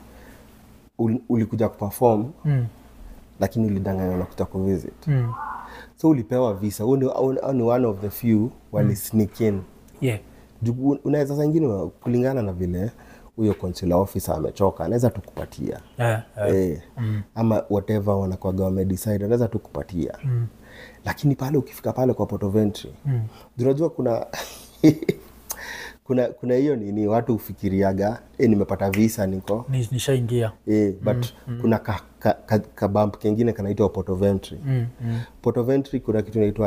ulikuja kuperform lakini ulidanganywa na kuja kuvisit. So ulipewa visa. Only one of the few wali sneak in. Yeah. Juu unaweza zingine kulingana na vile huyo consular officer amechoka, anaweza tukupatia. Ama whatever wanakuwa wamedecide, anaweza tukupatia. Lakini pale ukifika pale kwa port of entry, unajua kuna hiyo nini watu ufikiriaga, nimepata visa niko nishaingia. But kuna ka bump kingine kanaitwa port of entry. Port of entry kuna kitu inaitwa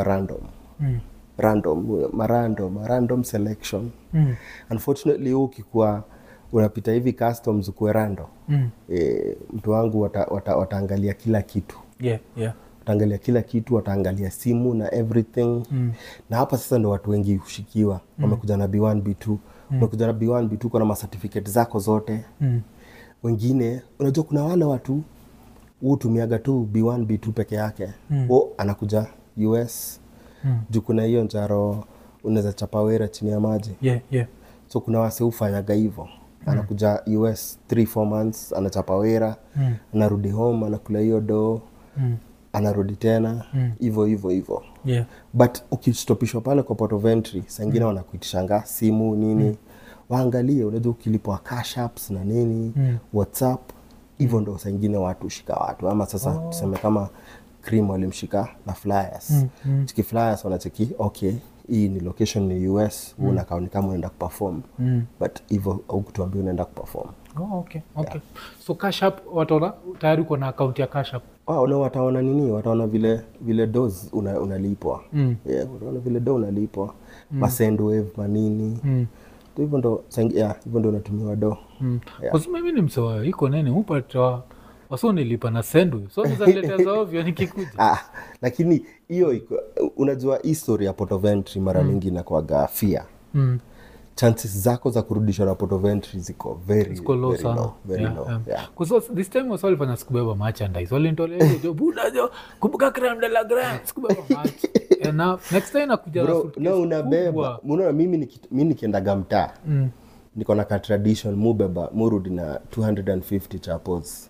random selection. Unfortunately ukikuwa unapita hivi customs ukuwe random. Mtu wangu wataangalia kila kitu. Yeah. Wataangalia kila kitu, wataangalia simu na everything. Na hapa sasa ndo watu wengi hushikiwa. Wamekuja na B1 B2. Wamekuja na B1 B2 kwa na certificate zako zote. Wengine unajua kuna wale watu hutumiaga tu B1 B2 peke yake. Anakuja US. Juu kuna hiyo njaro unaweza chapa wera chini ya maji. Yeah. So kuna wase hufanyaga hivyo. Anakuja US 3-4 months, anachapa wera, anarudi home, anakula hiyo do, anarudi tena, hivyo. Yeah. But ukistopishwa pale kwa port of entry, sangine wanakuitishanga simu nini, waangalie, unajua ukilipwa cash apps na nini, WhatsApp, hivyo ndo sangine watu shika watu. Ama sasa tuseme kama Cream walimshika na flyers. Chiki flyers wanacheki, okay, hii ni location ni US, unakaa ni kama unaenda kuperform. But hivyo au kutuambia unaenda kuperform. Okay. So Cash App wataona tayari uko na account ya Cash App. Wataona nini? Wataona vile does unalipwa. Wataona vile do unalipwa. Send wave manini. Hivyo ndo unatumiwa do. Kwa sababu mimi ni msewa iko nini upata waso nilipa na send wave. So nizaleta za ovyo nikikuja. Lakini hiyo unajua history ya port of entry mara mingi inakuwa fear. Chances zako za kurudishwa na port of entry ziko very low. Kwa sababu this time was all fanya sikubeba merchandise. Walinitolea hiyo buda jo kumbuka crème de la grande sikubeba merch. And now next time nakuja na suitcase. No unabeba. Unaona mimi nikienda gamta. Niko na ka tradition murudi na 250 chapos.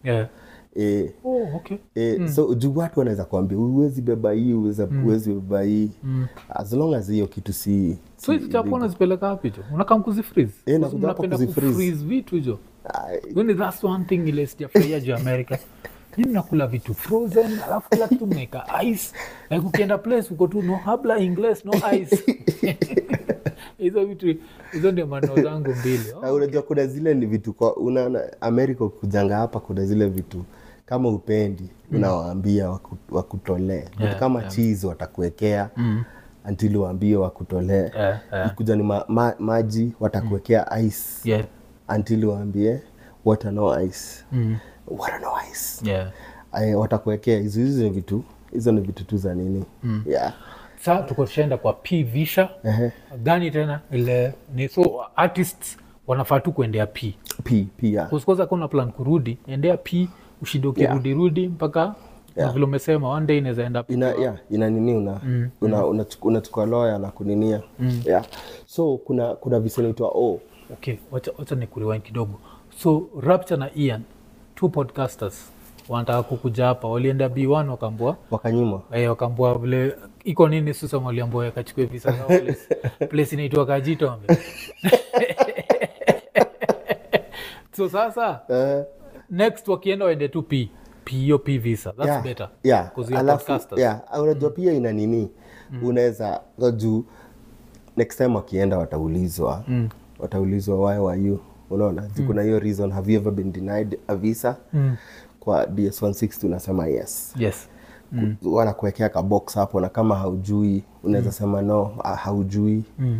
So juu watu wanaweza kuambia uwezi beba hii, uwezi beba hii. As long as hiyo kitu si so hizi chapo unazipeleka wapi jo? Unakam kuzifreeze? Unapenda kuzifreeze vitu jo. When that's one thing ile sijafurahia jo America. Mimi nakula vitu frozen, alafu kila kitu meka ice. Like ukienda place uko tu no habla English, no ice. Hizo ndio maneno zangu mbili. Unajua kuna zile ni vitu kwa unaona America kujanga hapa kuna zile vitu kama upendi unawaambia wakutolee. Kama cheese watakuwekea until waambie wakutolee. Kuja ni maji watakuwekea ice until waambie water no ice. Water no ice. Watakuwekea hizo ni vitu tu za nini. Sasa tukoshaenda kwa P Visa. Gani tena ile ni so artists wanafaa tu kuendea P. Kwanza kuna plan kurudi, endea P ushidoke rudi mpaka vile umesema one day inaweza end up ina nini unachukua lawyer na kuninia. So kuna visa inaitwa Okay, wacha nikuriwind kidogo. So Rapture na Ian, two podcasters wanataka kukuja hapa, walienda B1 wakanyimwa. Wakambua vile iko nini sasa waliambiwa yakachukue visa zao place inaitwa Kajitombe. So sasa next wakienda waende tu P visa. That's better. Because you are podcasters. Unajua pia ina nini? Unaweza juu next time wakienda wataulizwa why were you? Unaona? Kuna hiyo reason, have you ever been denied a visa? Kwa DS160 unasema yes. Wanakuwekea ka box hapo na kama haujui unaweza sema no, haujui.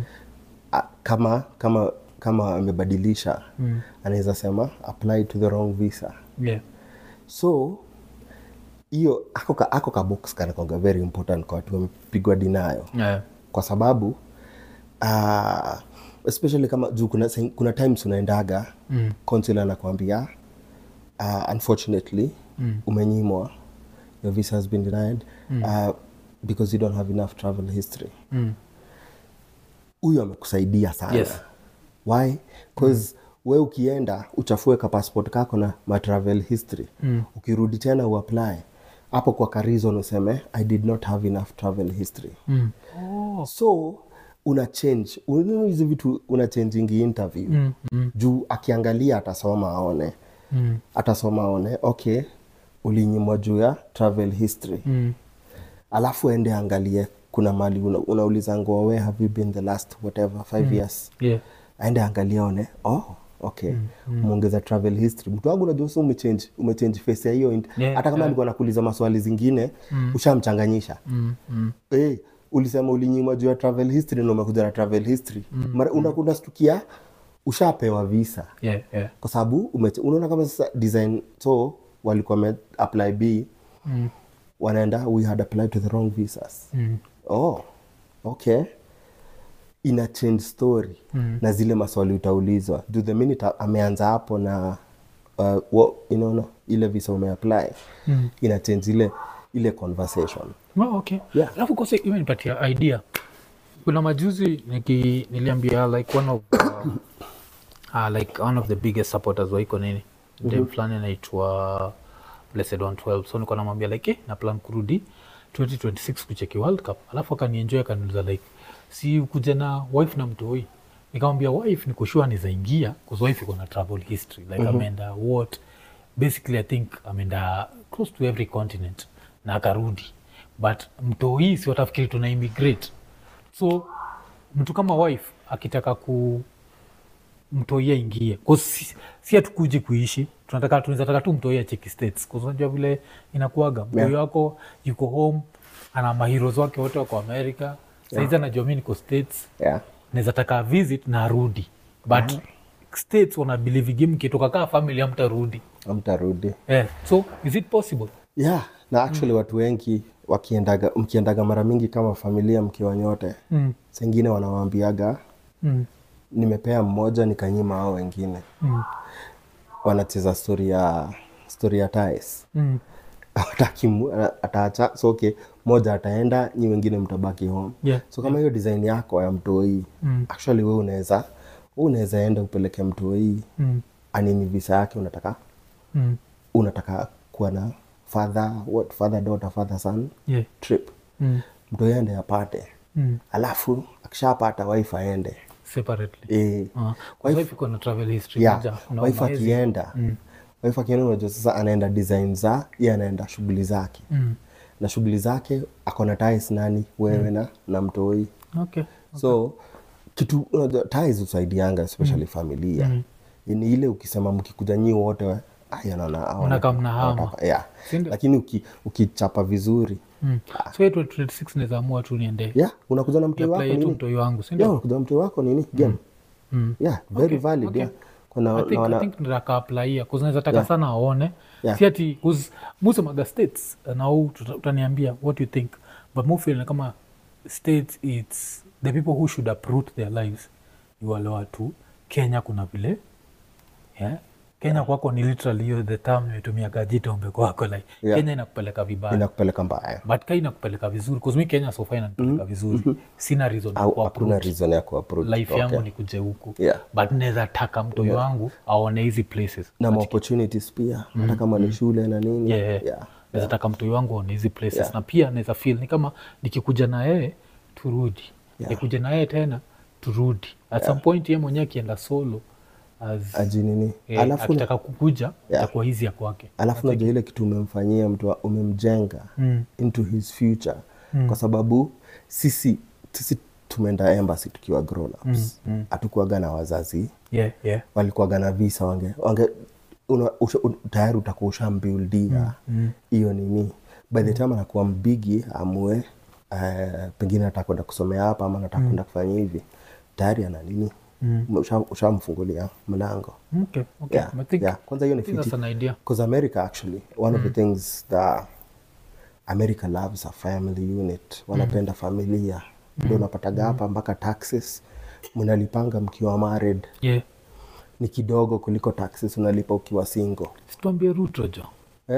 Kama amebadilisha anaweza sema apply to the wrong visa. So hiyo ako ka box kana konga very important kwa watu wamepigwa denial. Kwa sababu especially kama juu kuna times unaendaga consular anakuambia unfortunately umenyimwa, your visa has been denied because you don't have enough travel history. Huyo amekusaidia sana. Why? Because wewe ukienda uchafue ka passport kako na ma travel history. Ukirudi tena uapply hapo kwa ka reason useme I did not have enough travel history. So una change hizo vitu, una changing interview. Juu akiangalia atasoma aone okay ulinyimwa juu ya travel history. Alafu ende angalie kuna mali unauliza ngo where have you been the last whatever 5 years. Aende angalia one okay muongeza travel history. Mtu wangu unajua umechange face ya hiyo hata kama alikuwa anakuuliza maswali zingine ushamchanganyisha. Ulisema ulinyimwa juu ya travel history na umekuja na travel history. Unastukia ushapewa visa. Kwa sababu unaona kama sasa design so walikuwa apply B wanaenda we had applied to the wrong visas. Okay. Ina change story na zile maswali utaulizwa. Do the minute ameanza hapo na ile visa umeapply ina change ile conversation. Okay. Alafu kwa sababu imenipatia idea. Kuna majuzi niliambia like one of the biggest supporters wa iko nini. Dem fulani anaitwa Blessed 112. So niko namwambia like na plan kurudi 2026 kucheki World Cup. Alafu akanienjoy akaniuliza like si kuja na wife na mtoi. Nikamwambia wife niko sure nizaingia because wife iko na travel history like ameenda basically I think ameenda close to every continent na akarudi. But mtoi si watafikiri tuna immigrate. So mtu kama wife akitaka mtoia ingie, si hatukuji kuishi, tunataka tu mtoia cheki States, kwa unajua vile inakuaga mtoi wako yuko home ana maheroes wake wote wako America, saizi anajua mimi niko States, naweza taka visit na arudi, but States wana believe game kitoka kaa family hamtarudi. So is it possible? Na actually watu wengi mkiendaga mara mingi kama familia mkiwa nyote, sengine wanawaambiaga nimepea mmoja nikanyima hao wengine. Wanacheza story ya ties. Ataacha, so okay, moja ataenda, nyi wengine mtabaki home. So kama hiyo design yako ya mtoi, actually wewe unaweza enda upeleke mtoi, anini visa yake unataka kuwa na father daughter father son trip. Mtoi aende apate. Alafu akishapata wife aende separately. Wife iko na travel history wife akienda. Wife akienda unajua sasa anaenda design za, yeye anaenda shughuli zake. Na shughuli zake akona ties nani wewe na mtoi. So kitu unajua ties usaidianga especially familia. Ni ile ukisema mkikuja nyinyi wote unakamna lakini ukichapa vizuri. So 26 naweza amua tu niende. Unakuja na mtoi wako nini? Mtoi wangu, si ndio? Unakuja na mtoi wako nini? Very valid. I think nitaka apply kwa naweza taka sana aone. Si ati most of the states na utaniambia what you think, but more feel kama states it's the people who should uproot their lives. You wale watu Kenya kuna vile Kenya kwako ni literally hiyo the term nimetumia gajita ombe kwako like Kenya inakupeleka vibaya, inakupeleka mbaya, but kai inakupeleka vizuri because mimi Kenya so far inanipeleka vizuri. Sina reason ya kuapproach, hakuna reason ya kuapproach. Life yangu ni kuje huku, but naweza taka mtoi wangu aone hizi places na opportunities pia hata kama ni shule na nini. Naweza taka mtoi wangu aone hizi places na pia naweza feel ni kama nikikuja na yeye turudi, nikuje na yeye tena turudi at some point yeye mwenyewe akienda solo ajinini alafu akitaka kukuja itakuwa hizi ya kwake. Alafu najua ile kitu umemfanyia mtu umemjenga into his future kwa sababu sisi tumeenda embassy tukiwa grown ups. Hatukuaga na wazazi. Walikuaga na visa wange tayari utakuwa ushambuildia hiyo nini. By the time anakuwa mbigi amue pengine atakwenda kusomea hapa ama atakwenda kufanya hivi, tayari ana nini ushamfungulia mlango. Kwanza hiyo ni fiti. Because America actually one of the things that America loves a family unit. Wanapenda familia. Ndio unapataga hapa mpaka taxes mnalipanga mkiwa married. Ni kidogo kuliko taxes unalipa ukiwa single. Situambie Ruto jo.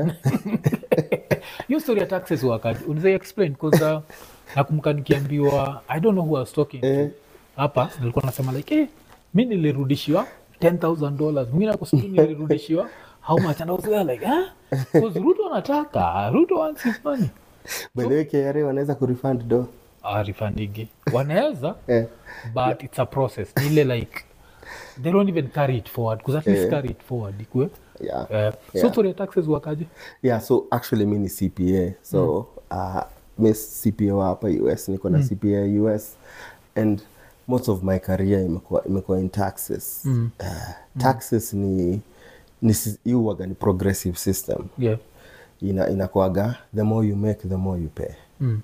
Hiyo story ya taxes wakati unaweza explain because nakumbuka nikiambiwa I don't know who I was talking to. Hapa nilikuwa nasema like mimi nilirudishiwa $10,000. Mimi nako sisi nilirudishiwa how much, and I was like because Ruto anataka, Ruto wants his money. Bale KRA wanaweza kurefund do. Refunding wanaweza but it's a process. Ile like they don't even carry it forward because at least carry it forward ikwe. So for the taxes wakaje? So actually mimi ni CPA. So miss CPA hapa US, niko na CPA US, and most of my career imekuwa in taxes. Taxes ni huwaga ni progressive system. Inakuaga the more you make the more you pay.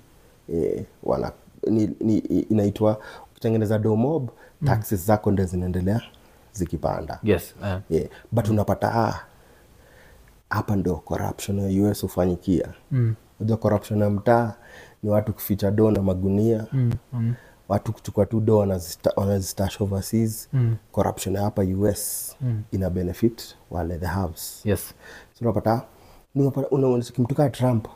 Inaitwa ukitengeneza domob taxes zako ndio zinaendelea zikipanda. But unapata hapa ndio corruption ya US ufanyikia. Unajua corruption ya mtaa ni watu kuficha do na magunia. Watu kuchukua tu do wanazistash overseas. Corruption hapa US ina benefit wale the haves. So unapata unamtuka Trump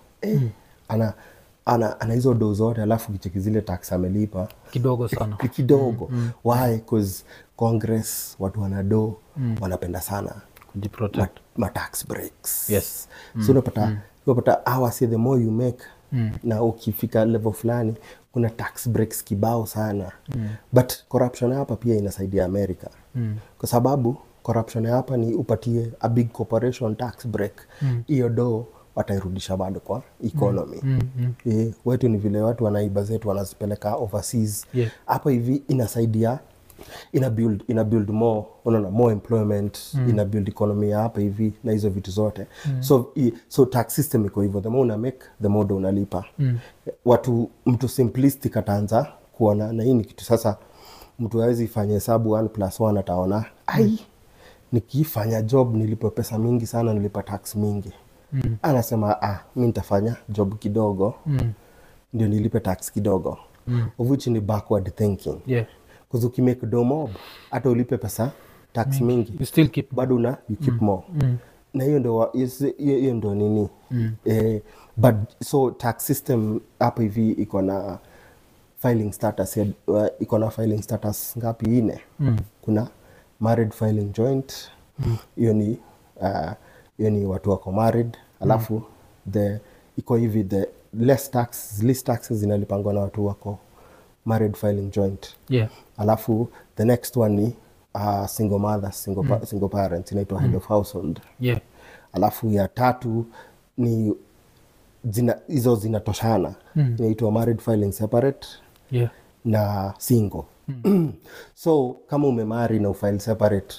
ana hizo do zote, alafu kicheki zile tax amelipa kidogo sana. Kidogo. Why? Because Congress watu wana do wanapenda sana kujiprotect ma tax breaks. So unapata our say the more you make na ukifika level fulani kuna tax breaks kibao sana. But corruption hapa pia inasaidia America. Kwa sababu corruption hapa ni upatie a big corporation tax break. Hiyo do watairudisha bado kwa economy. Wetu ni vile watu wanaiba zetu wanazipeleka overseas. Hapa hivi inasaidia ina build more, unaona, more employment, ina build economy hapa hivi na hizo vitu zote. So tax system iko hivyo, the more una make the more unalipa. Mtu simplistic ataanza kuona na hii ni kitu sasa mtu hawezi fanya hesabu 1+1 ataona nikifanya job nilipe pesa mingi sana, nilipa tax mingi. Anasema mimi nitafanya job kidogo ndio nilipe tax kidogo. Of which ni backward thinking. Because ukimake do mob hata ulipe pesa tax mingi you still keep bado you keep more. Na hiyo ndo nini. But so tax system hapa hivi iko na filing status filing status ngapi? 4. Kuna married filing joint, hiyo ni watu wako married, alafu iko hivi the least taxes zinalipangwa na watu wako married filing joint. Alafu the next one ni single mothers, single parents, inaitwa head of household. Alafu ya 3 ni hizo zinatoshana, inaitwa married filing separate na single. So kama umemarry na ufile separate,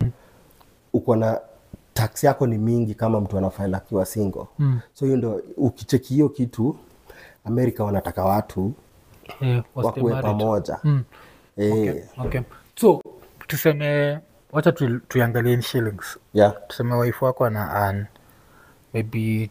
uko na tax yako ni mingi kama mtu anafile akiwa single. So hiyo ndo ukicheki hiyo kitu Amerika wanataka watu wakuwe pamoja. Okay. So tuseme wacha tuangalie in shillings. Tuseme wife wako ana earn maybe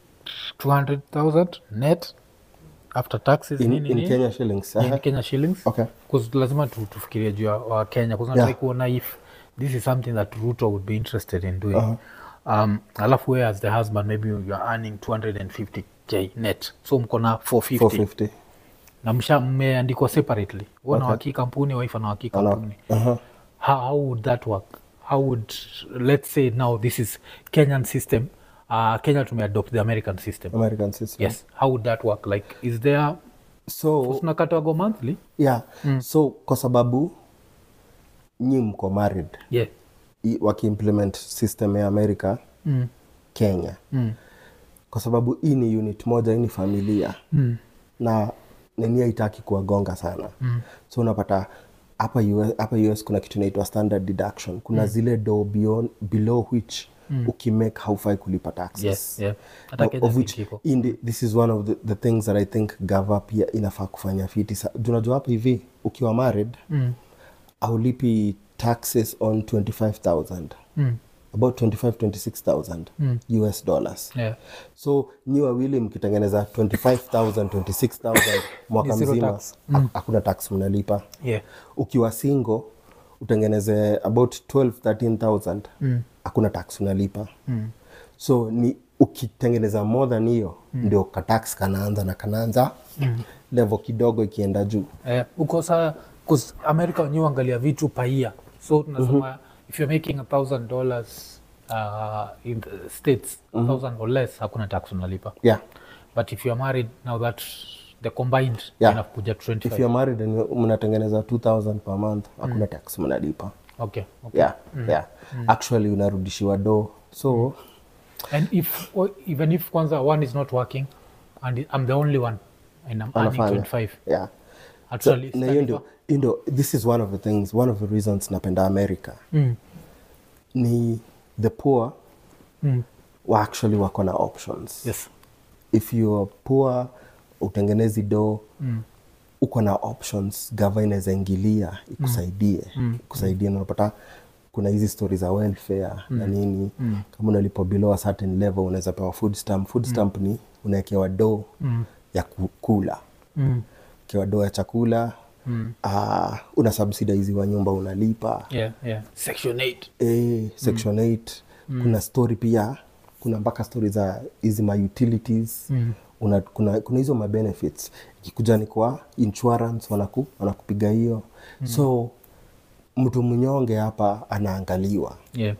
200,000 net after taxes in Kenya shillings. In Kenya shillings. Okay. Because lazima tufikirie juu ya Kenya, because nataka kuona if this is something that Ruto would be interested in doing. Alafu where as the husband maybe you are earning 250k net, so mko na 450 na mmeandikwa separately, wana waki kampuni, wife na waki kampuni. How would that work? How would, let's say now this is Kenyan system, Kenya tumeadopt the American system. Yes. How would that work? Like, is there tunakatwa monthly? So kwa sababu nyi mko married, waki-implement system ya America, Kenya, kwa sababu hii ni unit moja, hii ni familia, na nini haitaki kuwagonga sana. So unapata hapa US kuna kitu inaitwa standard deduction. Kuna zile do below which ukimake haufai kulipa taxes. Of which this is one of the things that I think gava pia inafaa kufanya fiti. Unajua hapa hivi ukiwa married aulipi taxes on 25,000. About 25-26,000 US dollars. So nyi wawili mkitengeneza 25,000 26,000 mwaka mzima, hakuna tax mnalipa. Ukiwa single utengeneze about 12-13,000, hakuna tax unalipa. So ni ukitengeneza more than hiyo ndio ka tax kanaanza level kidogo ikienda juu. Uko saa cuz America wenyewe angalia vitu per year. So tunasema if you're making $1,000 in the States, 1,000 or less, hakuna tax unalipa. But if you're married, now that the combined inakuja 25. If you're married and mnatengeneza 2,000 per month, hakuna tax mnalipa. Okay. Actually unarudishiwa do. So and even if kwanza one is not working and I'm the only one and I'm earning 25. Actually this is one of the things, one of the reasons napenda America. Ni the poor actually wako na options. If you're poor, utengenezi do, uko na options, gava inaweza ingilia ikusaidie. Kusaidia, unapata kuna hizi stories za welfare na nini. Kama unalipo below a certain level unaweza pewa food stamp. Food stamp ni unaekewa do ya kukula. Ukiwa do ya chakula, una subsidize wa nyumba unalipa. Section 8. Section 8. Kuna story pia, kuna mpaka story za hizi ma utilities. Kuna hizo ma benefits. Ikikuja ni kwa insurance wanakupiga hiyo. So mtu mnyonge hapa anaangaliwa.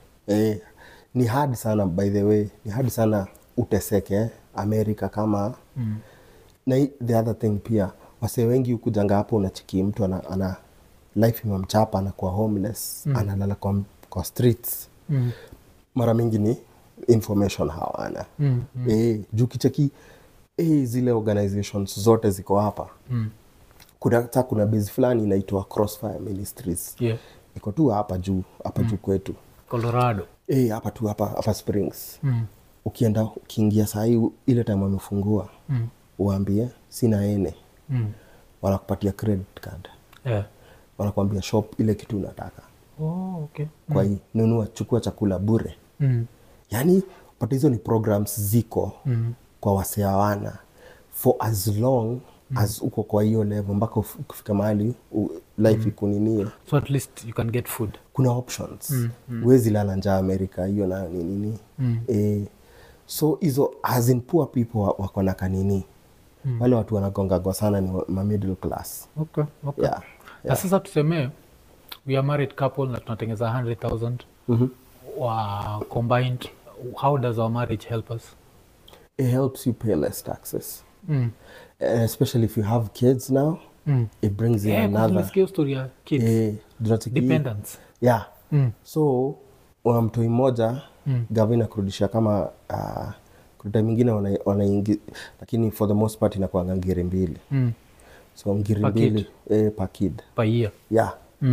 Ni hard sana, by the way, ni hard sana uteseke Amerika kama na the other thing pia, wase wengi ukujanga hapo unachiki mtu ana life imemchapa, anakuwa homeless, analala kwa streets. Mara mingi ni information hawana. Juu kicheki zile organizations zote ziko hapa. kuna base fulani inaitwa Crossfire Ministries. Iko tu hapa juu kwetu Colorado. Hapa tu hapa Springs. Ukiingia saa hii ile time wamefungua, uambie sina ene. Wanakupatia credit card. Wanakuambia shop ile kitu unataka. Okay. Kwa hiyo nunua, chukua chakula bure. Yani but hizo ni programs ziko kwa wasee hawana for as long as uko kwa hiyo level mpaka kufika mahali life ikuninie. So at least you can get food. Kuna options. Huwezi lala njaa Amerika, hiyo na nini. So hizo as in poor people wako na kanini. Wale watu wanagonga sana ni ma middle class. Okay. Yeah. Na sasa tuseme we are married couple na tunatengeza 100,000 wa combined. How does our marriage help us? It helps you pay less taxes. Especially if you have kids now. It brings in another. Let's give story ya kids. Dependence. Yeah. So mtu mmoja gavana kurudisha kama kurudisha mingine wanaingi, lakini for the most part inakuwa ngiri 2. So ngiri 2 per kid. Per year. Yeah.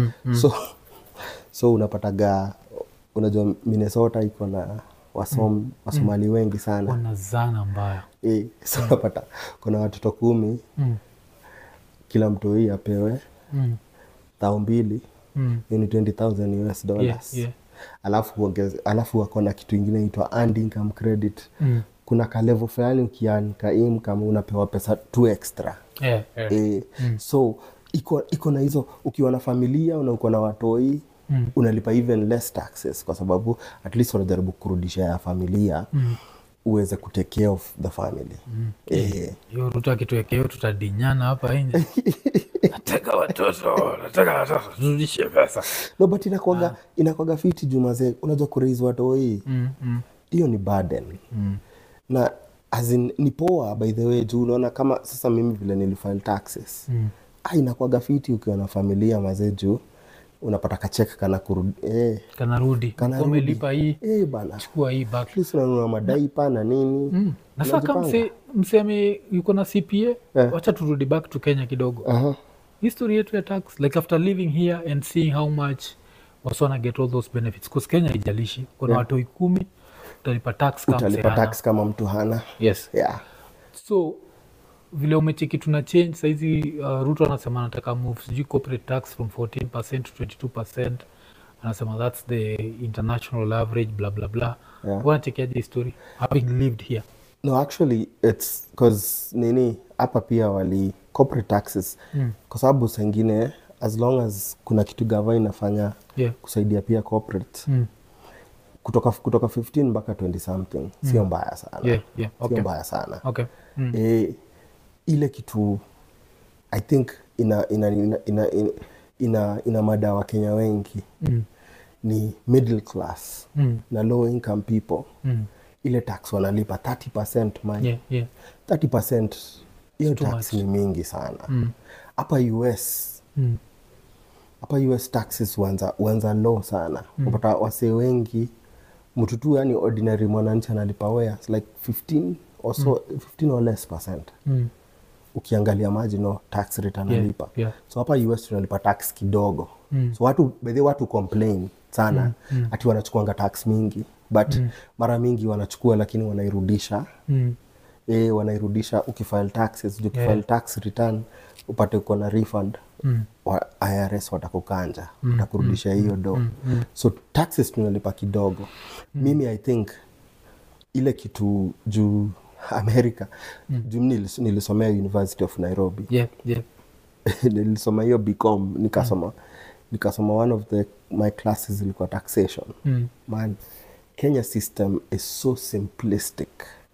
So unapataga, unajua Minnesota iko na Wasomali wengi sana. Wanazana mbaya. So unapata kuna watoto 10. Kila mtu hii apewe $2,000. Ni $20,000 US. Alafu wako na kitu ingine inaitwa earned income credit. Kuna ka level fulani ukianika income unapewa pesa 2 extra. So iko na hizo, ukiwa na familia uko na watoi unalipa even less taxes kwa sababu at least wanajaribu kurudisha ya familia uweze kutake care of the family. Hiyo Ruto akituwekea tutadinyana hapa nje. Nataka watoto turudishe pesa. No, but inakuwaga fiti juu mazee, unajua kuraise watoi. Hiyo ni burden. Na as in ni poa by the way juu unaona kama sasa mimi vile nilifile taxes. Inakuwaga fiti ukiwa na familia mazee juu unapata kacheka kanarudi umelipa hii bana, chukua hii back, at least unanunua madaipa na nini. Na sasa kama mseme yuko na CPA, wacha turudi back to Kenya kidogo. History yetu ya tax, like after living here and seeing how much wasona get all those benefits, because Kenya haijalishi kuna watu 10 utalipa tax kama mtu hana. So vile umecheki tuna change saizi. Ruto anasema anataka move sijui corporate tax from 14% to 22%. Anasema that's the international average blah blah blah. Wanachekiaje history having lived here? No, actually it's because hapa pia wali corporate taxes kwa sababu sengine as long as kuna kitu gava inafanya kusaidia pia corporate kutoka 15 mpaka 20 something sio mbaya sana. Sio mbaya sana. Ile kitu I think ina madawa Kenya wengi ni middle class na low income people. Ile tax wanalipa 30%. 30% hiyo tax ni mingi sana. Hapa US taxes wanza low sana. Unapata wasee wengi mtu tu yani ordinary mwananchi analipa like 15 or so, 15 or less percent. Ukiangalia marginal tax rate analipa. So hapa US tunalipa tax kidogo. So watu complain sana ati wanachukuanga tax mingi, but mara mingi wanachukua lakini wanairudisha. Wanairudisha ukifile taxes, ukifile tax return upate uko na refund. IRS watakukanja, watakurudisha hiyo do. So taxes tunalipa kidogo. Mimi I think ile kitu juu America, juu nilisomea University of Nairobi. Nilisoma hiyo BCom, nikasoma one of my classes ilikuwa taxation. Man, Kenya system is so simplistic.